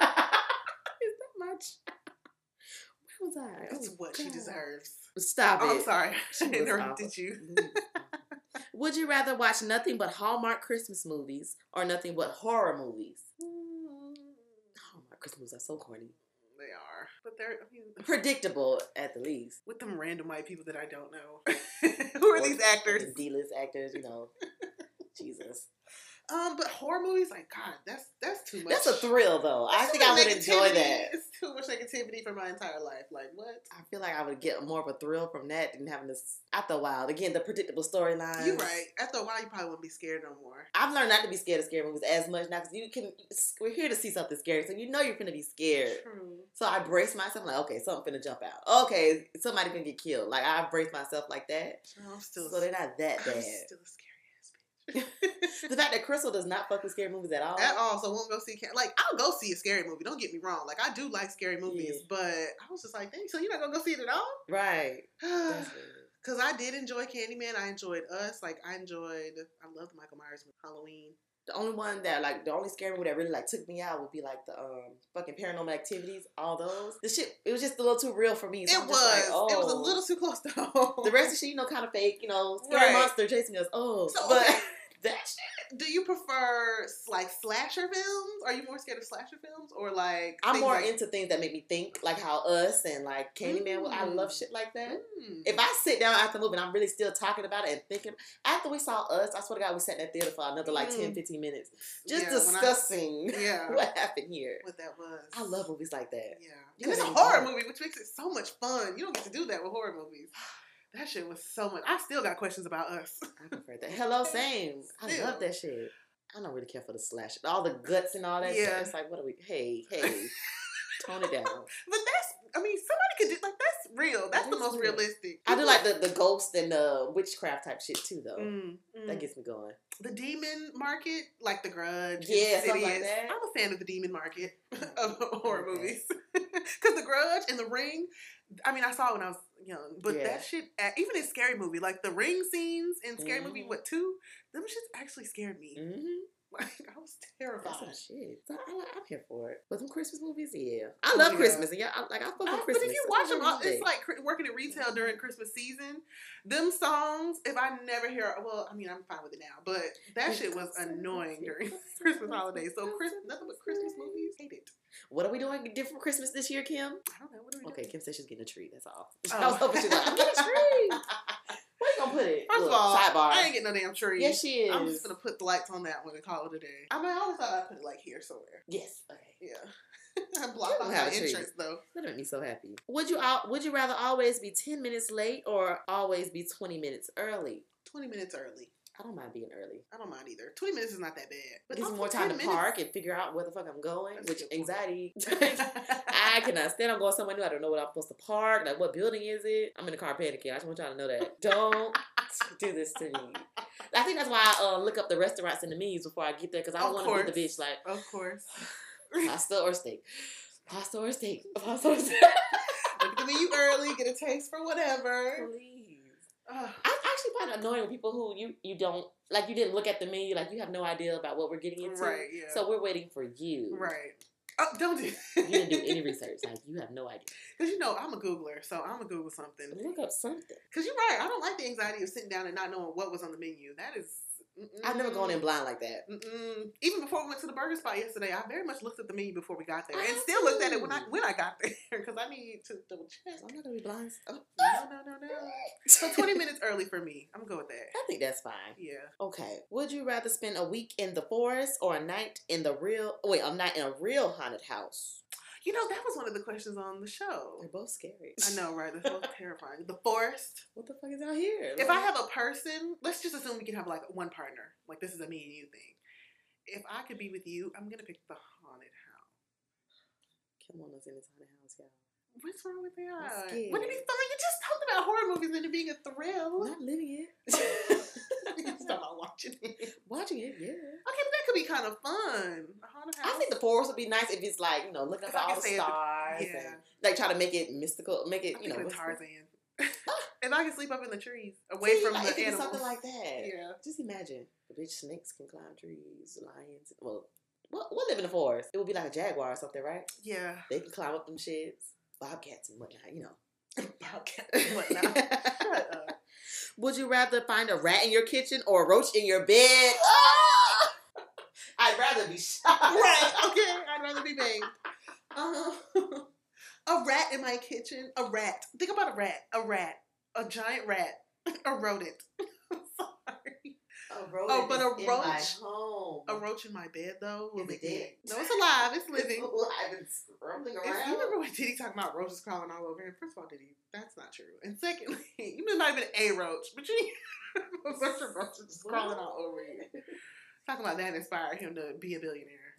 that much? Where was I? That's oh, what God. she deserves. Stop oh, it. I'm sorry. She I was interrupted awful. you. Would you rather watch nothing but Hallmark Christmas movies or nothing but horror movies? Hallmark Christmas movies are so corny. They are. But they're, I mean... Predictable, at the least. With them random white people that I don't know. Who are or these actors? D-list actors, you know. Jesus. Um, but horror movies, like, God, that's that's too much. That's a thrill, though. That's I think I would enjoy negativity. that. It's too much negativity for my entire life. Like, what? I feel like I would get more of a thrill from that than having this, after a while. Again, the predictable storyline. You're right. After a while, you probably wouldn't be scared no more. I've learned not to be scared of scary movies as much now because you can. We're here to see something scary, so you know you're gonna be scared. True. So I brace myself like, okay, something finna jump out. Okay, somebody can get killed. Like I brace myself like that. I'm still. So they're not that I'm bad. still a scary ass bitch. The fact that Crystal does not fuck with scary movies at all. At all. So won't go see. Like I'll go see a scary movie. Don't get me wrong. Like I do like scary movies, Yeah. but I was just like, dang. So you're not gonna go see it at all? Right. That's weird. Because I did enjoy Candyman. I enjoyed Us. Like, I enjoyed... I loved Michael Myers with Halloween. The only one that, like, the only scary movie that really, like, took me out would be, like, the um fucking Paranormal Activities, all those. The shit, it was just a little too real for me. So it I'm was. just like, oh. It was a little too close to home. The rest of the shit, you know, kind of fake, you know, scary Right. monster chasing us. Oh. So, but okay. that shit. Do you prefer, like, slasher films? Are you more scared of slasher films? Or, like... I'm things more like... into things that make me think, like how Us and, like, Candyman, Mm. I love shit like that. Mm. If I sit down after the movie and I'm really still talking about it and thinking, after we saw Us, I swear to God, we sat in that theater for another like Mm. ten, fifteen minutes. Just Yeah, when I- discussing Yeah. what happened here. What that was. I love movies like that. Yeah. You And it's a know, horror they- movie, which makes it so much fun. You don't get to do that with horror movies. That shit was so much... I still got questions about Us. I prefer that. Hello, same. I Still. love that shit. I don't really care for the slash. All the guts and all that Yeah. shit. It's like, what are we? Hey, hey. Tone it down. But that's... I mean, somebody could do... Like, that's real. That's That the is most real. realistic. I do like the, the ghost and the witchcraft type shit too, though. Mm, mm. That gets me going. The demon market, like The Grudge, Yeah, Insidious. something like that. I'm a fan of the demon market of horror Okay. movies because The Grudge and The Ring, I mean, I saw it when I was young, but Yeah. that shit, even in Scary Movie, like the ring scenes in Scary Mhm. Movie, what, two? Them shits actually scared me. Mm-hmm. Like, I was That's terrified. some shit. So I, like- I'm here for it. But some Christmas movies, yeah. I Oh, love yeah. Christmas. And yeah, I, like, I fuck with I- Christmas. But if you It's watch my them, all, holiday. it's like cr- working in retail during Christmas season. Them songs, if I never hear, well, I mean, I'm fine with it now, but that shit was annoying during Christmas holidays. So Chris, nothing but Christmas movies, hate it. What are we doing different for Christmas this year, Kim? I don't know. What are we Okay, doing? Kim said she's getting a tree. That's all. Oh. I was hoping she's like, I'm getting a tree. Where you gonna put it? First Look, of all, sidebar. I ain't getting no damn tree. Yes, she is. I'm just gonna put the lights on that one and call it a day. I mean, I always thought I'd put it like here somewhere. Yes. Okay. Yeah. I blocked don't off have my a tree. entrance though. That made me so happy. Would you al- Would you rather always be ten minutes late or always be twenty minutes early? Twenty minutes early. I don't mind being early. I don't mind either. Twenty minutes is not that bad. It gives me also more time to ten minutes- park and figure out where the fuck I'm going, That's a which good point. anxiety. I cannot stand. I'm going somewhere new. I don't know what I'm supposed to park. Like, what building is it? I'm in the car panicking. I just want y'all to know that. Don't do this to me. I think that's why I uh, look up the restaurants and the menus before I get there because I don't Of want to be the course. bitch like Of course. pasta or steak, pasta or steak, pasta or steak. Look at the menu early. Get a taste for whatever. Please. Ugh. I actually find it annoying with people who you you don't like. You didn't look at the menu. Like you have no idea about what we're getting into. Right. Yeah. So we're waiting for you. right. Oh, don't do. You didn't do any research. Like you have no idea. Because you know I'm a Googler, so I'm gonna Google something. Look up something. Because you're right. I don't like the anxiety of sitting down and not knowing what was on the menu. That is. Mm-mm. I've never gone in blind like that. Mm-mm. Even before we went to the burger spot yesterday, I very much looked at the menu before we got there, I and have still looked at it to. when I when I got there because I need to double check. So I'm not gonna be blind. Oh. No, no, no, no. So twenty minutes early for me. I'm gonna go with that. I think that's fine. Yeah. Okay. Would you rather spend a week in the forest or a night in the real? Wait, a night in a real haunted house? You know, that was one of the questions on the show. They're both scary. I know, right? That's both terrifying. The forest. What the fuck is out here? If I have a person, let's just assume we can have like one partner. Like this is a me and you thing. If I could be with you, I'm gonna pick the haunted house. Come on, us in this haunted house, y'all. What's wrong with I'm that? scared. Wouldn't it be fun? You just talked about horror movies and it being a thrill. Not living it. You just talking about watching it. Watching it, yeah. Okay, but that could be kind of fun. A haunted house. I think the forest would be nice if it's like, you know, looking If at I all can the say it- stars. yeah. And, like, try to make it mystical. Make it, I'm you know. thinking of what's- Tarzan. If I can sleep up in the trees, away See, from like, the it could be animals. something like that. Yeah. Just imagine. The bitch snakes can climb trees, lions. Well, we'll, we'll live in the forest. It would be like a jaguar or something, right? Yeah. They can climb up them shits. Bobcats and whatnot, you know. Bobcat and whatnot. Shut up. Would you rather find a rat in your kitchen or a roach in your bed? Ah! I'd rather be shot. Right. Okay. I'd rather be bathed. Uh-huh. A rat in my kitchen. A rat. Think about a rat. A rat. A giant rat. A rodent. I'm sorry. A roach Oh, but a is in my roach- home. A roach in my bed, though, will Is be it dead? No, it's alive. It's living. It's alive and scrambling If around. you remember when Diddy talking about roaches crawling all over him? First of all, Diddy, that's not true. And secondly, you may not even a roach, but you a bunch of roaches just crawling all over you. Talking about that inspired him to be a billionaire.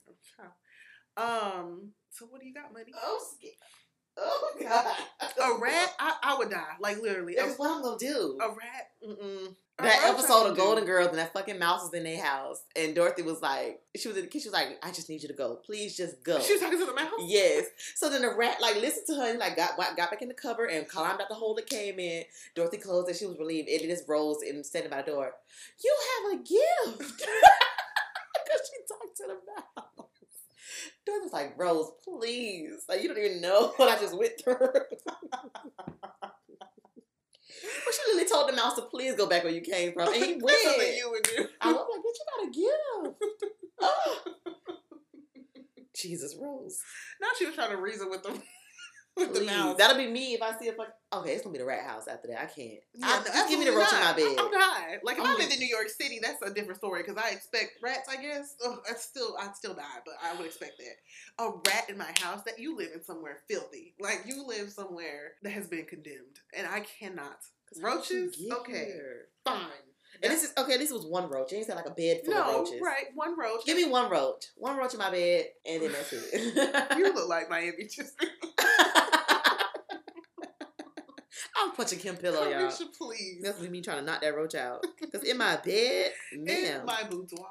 Um. So what do you got, money? Oh, scared. Oh my god. A rat? I, I would die. Like literally. A, That's what I'm gonna do. a rat? Mm-mm. A That roach I episode can of do. Golden Girls and that fucking mouse was in their house, and Dorothy was like, she was in the kitchen, she was like, I just need you to go, please just go. She was talking to the mouse? Yes. So then the rat like listened to her and like got got back in the cupboard and climbed out the hole that came in. Dorothy closed it. She was relieved. And it just rose and standing by the door. You have a gift. Because she talked to the mouse. Dorothy was like, Rose, please. Like you don't even know what I just went through. But she literally told the mouse to please go back where you came from. And he That's went. something you would do. I was like, bitch, you got a gift. Oh. Jesus, Rose. Now she was trying to reason with them. With the Please. mouse. That'll be me if I see a fuck. Okay, it's gonna be the rat house after that. I can't. Yeah, I, no, just give me the absolutely roach in my not. bed. I'll die. Like if I I'm- lived in New York City, that's a different story because I expect rats. I guess. Ugh, I still, I'd still die, but I would expect that. A rat in my house. That you live in somewhere filthy. Like you live somewhere that has been condemned, and I cannot. 'Cause how did you Roaches. get Okay, here? fine. And this is okay. This was one roach. You ain't said like a bed full of No, roaches. right? One roach. Give me one roach. One roach in my bed, and then that's it. You look like Miami. Just I'm punching Kim Pillow, y'all. Carisha, please. That's me trying to knock that roach out. Cause in my bed, In ma'am. my boudoir.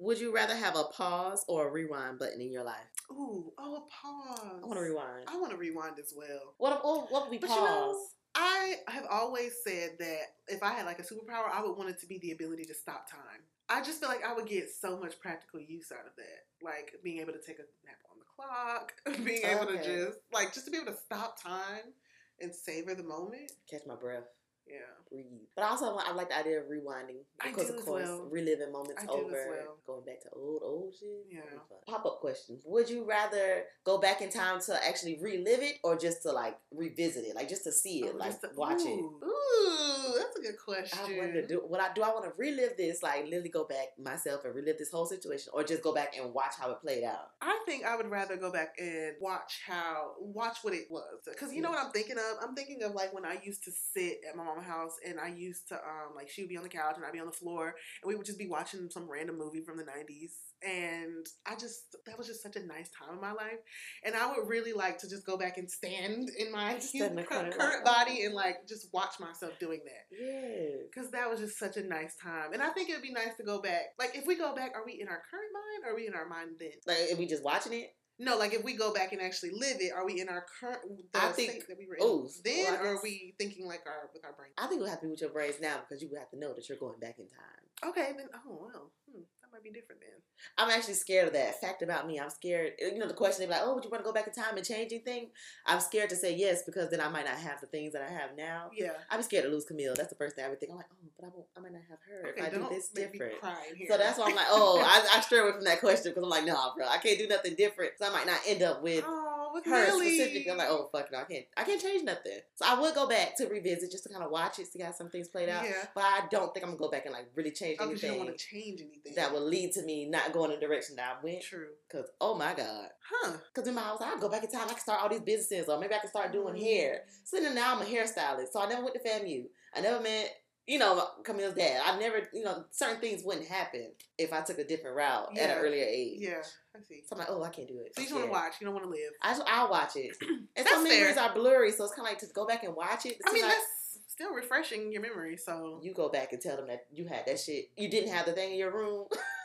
Would you rather have a pause or a rewind button in your life? Ooh, oh, a pause. I want to rewind. I want to rewind as well. What, what, what would we But pause? you know, I have always said that if I had like a superpower, I would want it to be the ability to stop time. I just feel like I would get so much practical use out of that. Like being able to take a nap on the clock, being able Okay. to just, like, just to be able to stop time and savor the moment. Catch my breath. Yeah. Breathe. But also, I like the idea of rewinding. I Because, do of as course, well. reliving moments I do as over. well. Going back to old, old shit. Yeah. Pop-up question. Would you rather go back in time to actually relive it or just to, like, revisit it? Like, just to see it, Oh, like, just to- watch it. ooh, Ooh, that's a good question. I wonder, do, what I, do I want to relive this, like, literally go back myself and relive this whole situation, or just go back and watch how it played out? I think I would rather go back and watch how, watch what it was. Because you know what I'm thinking of? I'm thinking of like when I used to sit at my mama's house and I used to, um, like she would be on the couch and I'd be on the floor and we would just be watching some random movie from the nineties. And I just, that was just such a nice time in my life. And I would really like to just go back and stand in my Stand in the current, corner, current like, body and like just watch myself doing that. Yeah. Because that was just such a nice time. And I think it would be nice to go back. Like, if we go back, are we in our current mind or are we in our mind then? Like, if we just watching it? No, like if we go back and actually live it, are we in our current the I think- state that we were in ooh, then, well, I or are guess- we thinking like our with our brain? I think it would have to be with your brains now because you would have to know that you're going back in time. Okay, then oh well, hmm, that might be different then. I'm actually scared of that. Fact about me, I'm scared. You know, the question, they be like, oh, would you want to go back in time and change anything? I'm scared to say yes because then I might not have the things that I have now. Yeah. I'd be scared to lose Camille. That's the first thing I would think. I'm like, oh, but I, won't, I might not have her Okay, if I do don't this make me different. cry in here. So that's why I'm like, oh, I, I stray away from that question because I'm like, nah, bro, I can't do nothing different. So I might not end up with oh, with her Millie. specifically. I'm like, oh, fuck no, I can't, I can't change nothing. So I would go back to revisit just to kind of watch it, see how some things played out. Yeah. But I don't think I'm gonna go back and like really change Oh, because you anything don't want to change anything. that would lead to me not going in the direction that I went. True. Cause oh my god. Huh. Cause in my house, I go back in time. I can start all these businesses, or maybe I can start doing hair. So then now I'm a hairstylist. So I never went to FAMU. I never met, you know, Camille's dad. I never, you know, certain things wouldn't happen if I took a different route at Yeah. an earlier age. Yeah, I see. So I'm like, oh, I can't do it. So you I'm just want to scared. watch. You don't want to live. I just, I'll watch it. And That's some memories fair. are blurry, so it's kind of like just go back and watch it. I mean, like, that's still refreshing your memory. So you go back and tell them that you had that shit. You didn't have the thing in your room.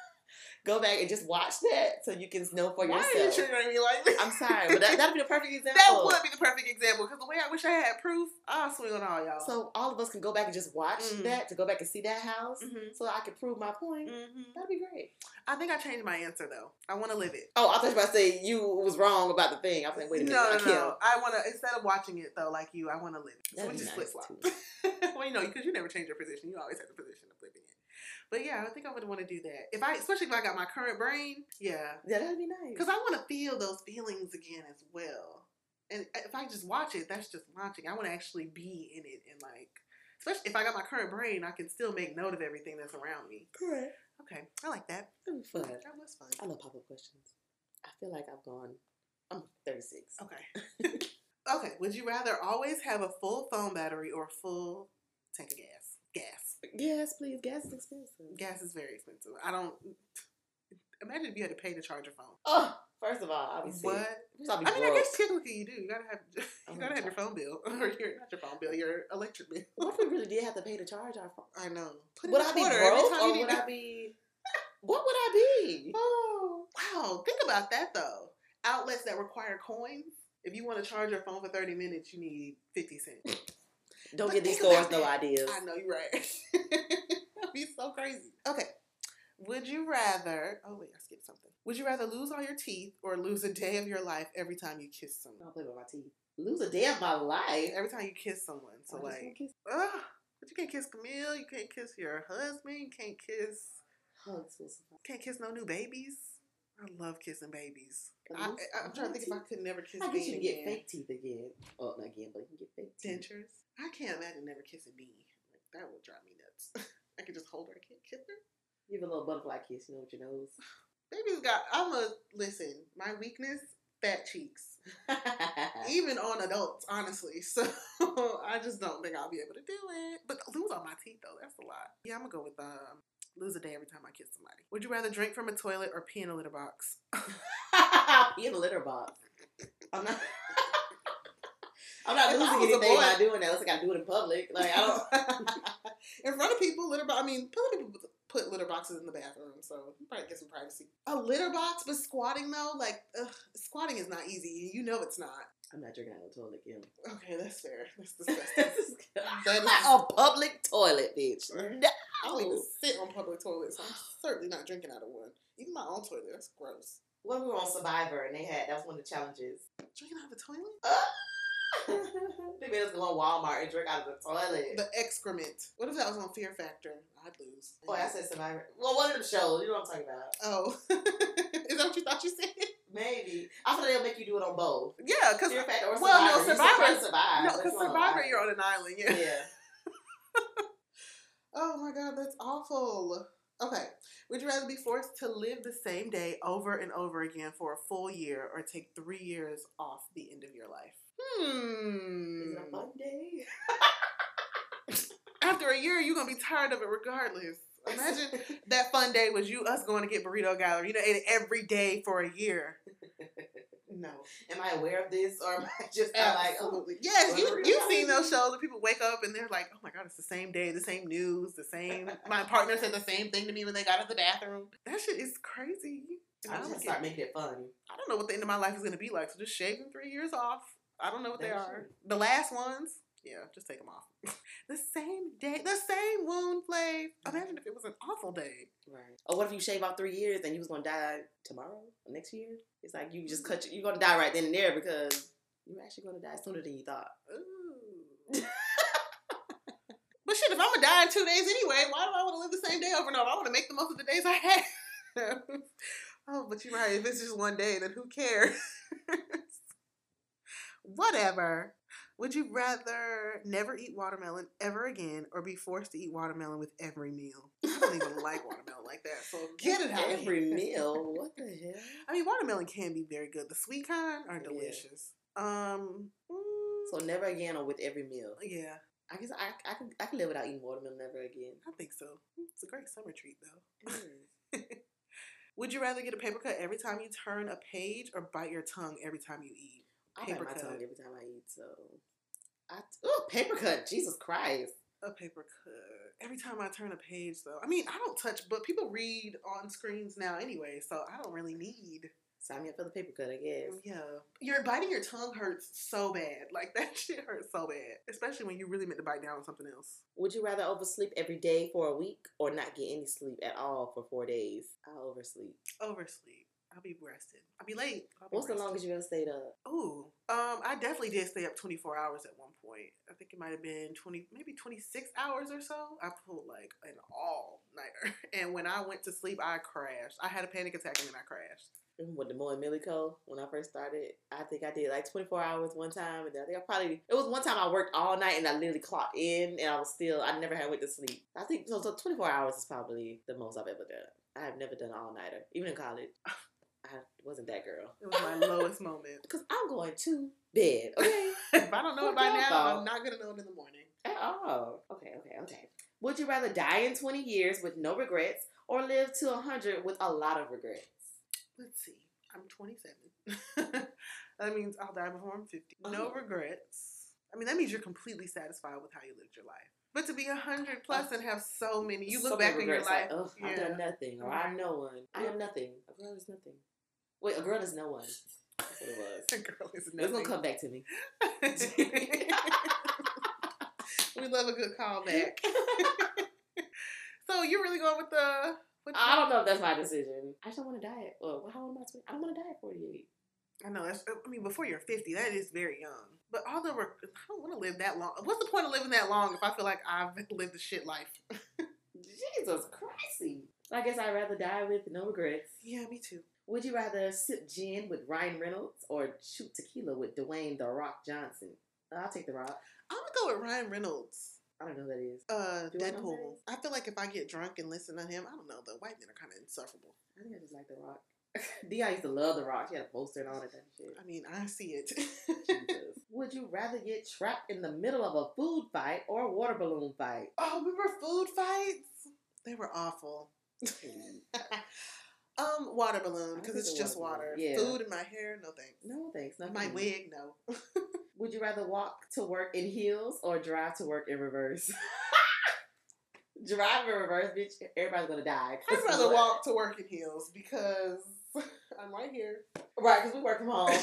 Go back and just watch that so you can know for why yourself. are you triggering me like this? I'm sorry, but that that'd be the perfect example. That would be the perfect example because the way I wish I had proof, I'll swing on all y'all. So all of us can go back and just watch Mhm. that, to go back and see that house, Mhm. so I can prove my point. hmm That'd be great. I think I changed my answer though. I want to live it. Oh, I thought you were about to say you was wrong about the thing. I was like, wait a minute, no, I no, can't. no. I want to instead of watching it though, like you, I want to live it. So That'd we be just nice, flip flop. Well, you know, because you never change your position. You always have the position of living it. But yeah, I think I would want to do that. If I, especially if I got my current brain, yeah, Yeah, that'd be nice. because I want to feel those feelings again as well. And if I just watch it, that's just watching. I want to actually be in it and like, especially if I got my current brain, I can still make note of everything that's around me. Correct. Okay, I like that. That'd be fun. That was fun. I love pop-up questions. I feel like I've gone. I'm thirty-six. Okay. Okay. Would you rather always have a full phone battery or a full tank of gas? Gas. Yes, please. Gas is expensive. Gas is very expensive. I don't. Imagine if you had to pay to charge your phone. Oh, first of all, I'll be sick. What? First, I'll be I mean, broke. I guess typically you do. You gotta have. You Oh, gotta have your phone bill, or your not your phone bill, your electric bill. What if we really did have to pay to charge our phone? I know. Put Would in a I be quarter every broke time you or need would to- I be? What would I be? Oh, wow. Think about that though. Outlets that require coins. If you want to charge your phone for thirty minutes, you need fifty cents. Don't But give these think about stores no that. ideas. I know you're right. That'd be so crazy. Okay. Would you rather? Oh wait, I skipped something. Would you rather lose all your teeth or lose a day of your life every time you kiss someone? Don't play with my teeth. Lose a day of my life. Every time you kiss someone. So I just wanna like, kiss. ugh, but you can't kiss Camille. You can't kiss your husband. You can't kiss. Hugs will suffice. Can't kiss no new babies. I love kissing babies. But I, lose I, I'm trying to think if I teeth? could never kiss. I guess you Bean can get again. fake teeth again. Oh, not again, but you can get fake teeth. Dentures. I can't imagine never kissing Bean. Like, that would drive me nuts. I could just hold her. I can't kiss her. Give a little butterfly kiss, you know, with your nose. Baby's got. I'm a listen. My weakness, fat cheeks. Even on adults, honestly. So I just don't think I'll be able to do it. But lose all my teeth though, that's a lot. Yeah, I'm gonna go with um lose a day every time I kiss somebody. Would you rather drink from a toilet or pee in a litter box? Pee in a litter box. I'm not. I'm not If I losing was a anything boy- by doing that. Unless I gotta do it in public. Like I don't. In front of people, litter box. I mean, putting people put litter boxes in the bathroom, so you probably get some privacy. A litter box, but squatting though, like ugh, squatting is not easy. You know it's not. I'm not drinking out of the toilet, Kim. Okay, that's fair. That's disgusting. That is a public toilet, bitch. No. I don't even sit on public toilets. So I'm certainly not drinking out of one. Even my own toilet. That's gross. When we were on Survivor and they had, that was one of the challenges. Drinking out of the toilet? Uh, they made us go on Walmart and drink out of the toilet. The excrement. What if that was on Fear Factor? I'd lose. Oh, I said Survivor. Well, one of them shows. You know what I'm talking about. Oh. Is that what you thought you said? Maybe. I thought they'll make you do it on both. Yeah, because... Fear Factor or well, Survivor. no, Survivor. You survive. No, because Survivor, you're on an island. Yeah. Yeah. Oh my God, that's awful. Okay. Would you rather be forced to live the same day over and over again for a full year or take three years off the end of your life? Hmm. Is it a fun day? After a year, you're going to be tired of it regardless. Imagine that fun day was you, us going to get Burrito Gallery. You know, ate it every day for a year. No. Am I aware of this or am I just absolutely? Like, oh, yes, you, you've seen those shows where people wake up and they're like, oh my God, it's the same day, the same news, the same. My partner said the same thing to me when they got out of the bathroom. That shit is crazy. I just start making it fun. I don't know what the end of my life is going to be like, so just shaving three years off. I don't know what they That's are. true. The last ones, yeah, just take them off. The same day, the same wound flave. Imagine if it was an awful day. Right. Or what if you shave off three years and you was gonna die tomorrow or next year? It's like you just cut. You're gonna die right then and there because you're actually gonna die sooner than you thought. Ooh. But shit, if I'm gonna die in two days anyway, why do I want to live the same day over and over? I want to make the most of the days I have. Oh, but you're right. If it's just one day, then who cares? Whatever. Would you rather never eat watermelon ever again or be forced to eat watermelon with every meal? I don't even like watermelon like that, so get it out of Every here. meal? What the hell? I mean, watermelon can be very good. The sweet kind are delicious. Yeah. Um. Mm, so never again or with every meal? Yeah. I guess I, I, can, I can live without eating watermelon ever again. I think so. It's a great summer treat, though. Mm. Would you rather get a paper cut every time you turn a page or bite your tongue every time you eat? I Paper bite my cut. tongue every time I eat, so... I, oh, paper cut. Jesus Christ. A paper cut. Every time I turn a page, though. I mean, I don't touch, but people read on screens now anyway, so I don't really need... Sign me up for the paper cut, I guess. Yeah. Your biting your tongue hurts so bad. Like, that shit hurts so bad. Especially when you really meant to bite down on something else. Would you rather oversleep every day for a week or not get any sleep at all for four days? I'll oversleep. Oversleep. I'll be rested. I'll be late. I'll be What's rested. the longest you ever stayed up? Ooh. Um, I definitely did stay up twenty-four hours at one point. I think it might have been twenty, maybe twenty-six hours or so. I pulled like an all-nighter. And when I went to sleep, I crashed. I had a panic attack and then I crashed. With the Mo and Millie Co. when I first started, I think I did like twenty-four hours one time, and then I think I probably it was one time I worked all night and I literally clocked in, and I was still I never had went to sleep. I think so. so twenty-four hours is probably the most I've ever done. I have never done all nighter, even in college. I wasn't that girl. It was my lowest moment because I'm going to bed. Okay, if I don't know it by now, thought. I'm not gonna know it in the morning at all. Okay, okay, okay. Would you rather die in twenty years with no regrets or live to one hundred with a lot of regrets? Let's see. I'm twenty-seven. That means I'll die before I'm fifty. No uh-huh. regrets. I mean, that means you're completely satisfied with how you lived your life. But to be one hundred plus uh, and have so many, you look so back in your life. Like, oh, yeah. I've done nothing, or I'm no one. I am nothing. A girl is nothing. Wait, a girl is no one. That's what it was. A girl is nothing. It's going to come back to me. We love a good callback. So you're really going with the... I don't know if that's my decision. I just don't want to die at... Well, how old am I? I don't want to die at forty-eight. I know. That's, I mean, before you're fifty, that is very young. But all the... I don't want to live that long. What's the point of living that long if I feel like I've lived a shit life? Jesus Christ. I guess I'd rather die with no regrets. Yeah, me too. Would you rather sip gin with Ryan Reynolds or shoot tequila with Dwayne The Rock Johnson? I'll take The Rock. I'm going to go with Ryan Reynolds. I don't know who that is. Uh, Do Deadpool. I, I feel like if I get drunk and listen to him, I don't know, the white men are kind of insufferable. I think I just like The Rock. Dion used to love The Rock. She had a poster and all that kind of shit. I mean, I see it. Jesus. Would you rather get trapped in the middle of a food fight or a water balloon fight? Oh, remember food fights? They were awful. um, water balloon, because it's just water. water. Yeah. Food in my hair, no thanks. No thanks. Nothing. My wig, no. Would you rather walk to work in heels or drive to work in reverse? Drive in reverse, bitch. Everybody's gonna die. I'd rather walk to work in heels because I'm right here. Right, because we work from home.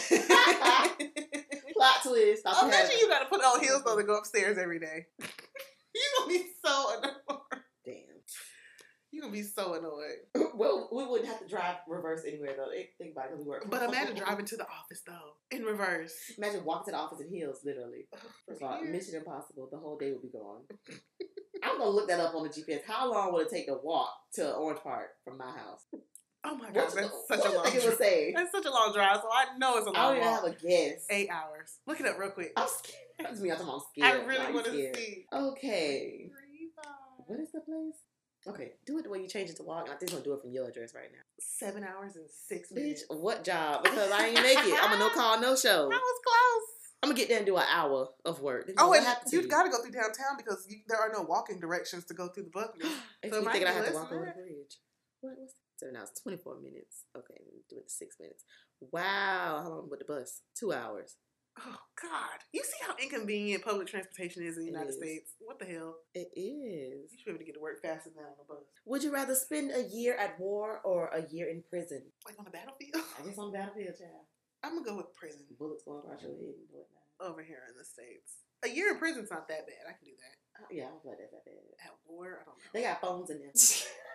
Plot twist. Imagine you gotta put on heels though to go upstairs every day. You're gonna be so annoyed. Damn. You're gonna be so annoyed. Well, we wouldn't have to drive reverse anywhere though. Think about it, because we work. But imagine driving to the office though in reverse. Imagine walking to the office in heels, literally. First of all, Mission Impossible. The whole day would be gone. I'm gonna look that up on the G P S. How long would it take to walk to Orange Park from my house? Oh my gosh, that's what such a long drive. It would say? That's such a long drive, so I know it's a long I don't even walk. have a guess. Eight hours. Look it up real quick. I'm scared. That's me. I'm talking about scared. I really want to scared. see. Okay. What is the place? Okay, do it the way you change it to walk. I think it's gonna do it from your address right now. Seven hours and six Bitch, minutes. what job? Because I ain't make it. I'm a no call, no show. That was close. I'm gonna get there and do an hour of work. Oh, what and happened to you've you? got to go through downtown because you, there are no walking directions to go through the Buckley. If So it you might thinking I be have to less walk than over the that. bridge. What was so now it's twenty-four minutes. Okay, do it in six minutes. Wow, how long with the bus? Two hours. Oh God! You see how inconvenient public transportation is in the It United is. States? What the hell? It is. You should be able to get to work faster than that on the bus. Would you rather spend a year at war or a year in prison? Like on the battlefield? I guess on the battlefield, child. I'm gonna go with prison Bullets going across your head and whatnot. over here in the States. A year in prison's not that bad. I can do that. Oh, yeah, I don't feel like that's that bad. At war, I don't know. They got phones in there.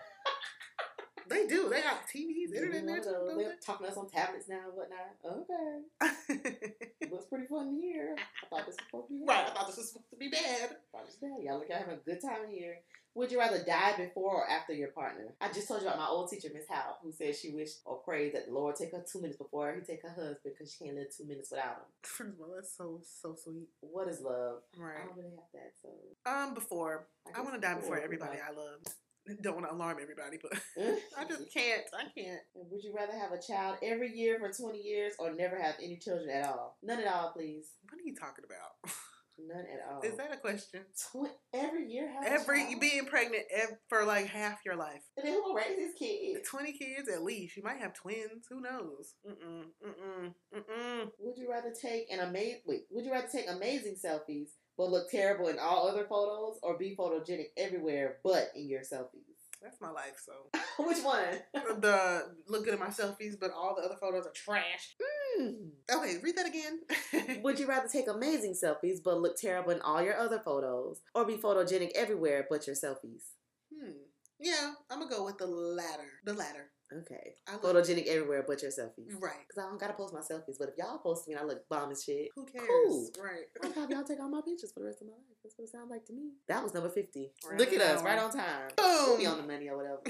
They do. They got T Vs, internet in there too. don't They're talking to us on tablets now and whatnot. Okay. they? Looks pretty fun here. I thought this was supposed to be Right. I thought this was supposed to be bad. Thought this was bad. Y'all look at having a good time here. Would you rather die before or after your partner? I just told you about my old teacher, Miss Howe, who said she wished or prayed that the Lord take her two minutes before he take her husband because she can't live two minutes without him. First of all, that's so so sweet. What is love? I Right. don't really have that, so. Um, before I, guess want to die before before, everybody right. I love. Don't want to alarm everybody, but Mm. I just can't. I can't. And would you rather have a child every year for twenty years or never have any children at all? None at all, please. What are you talking about? None at all. Is that a question? Tw- every year have a Every child? you being pregnant ev- for like half your life. And then who will raise his kids? Twenty kids at least. You might have twins. Who knows? Mm-mm. Mm-mm. Mm-mm. Would you rather take an amazing wait? Would you rather take amazing selfies but look terrible in all other photos, or be photogenic everywhere but in your selfies? That's my life. So Which one? the look good at my selfies, but all the other photos are trash. Mm. Okay, read that again. Would you rather take amazing selfies but look terrible in all your other photos, or be photogenic everywhere but your selfies? hmm. Yeah, I'm gonna go with the latter. The latter. Okay. I look Photogenic everywhere but your selfies. right. Because I don't gotta post my selfies, but if y'all post me and I look bomb as shit, Who cares? Cool. Right. I'll have y'all take all my pictures for the rest of my life. That's what it sounds like to me. That was number fifty. Right Look at on us, hour. right on time. Boom. Be on the money or whatever.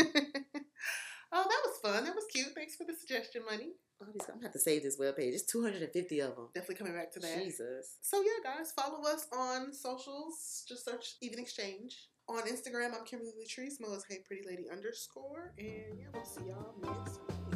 Oh, that was fun. That was cute. Thanks for the suggestion, Money. Oh, these- I'm gonna have to save this webpage. It's two hundred fifty of them. Definitely coming back to that. Jesus. So yeah, guys, follow us on socials. Just search Even Exchange. On Instagram, I'm Kimberly Latrice. Mo is Hey Pretty Lady underscore. And yeah, we'll see y'all next week.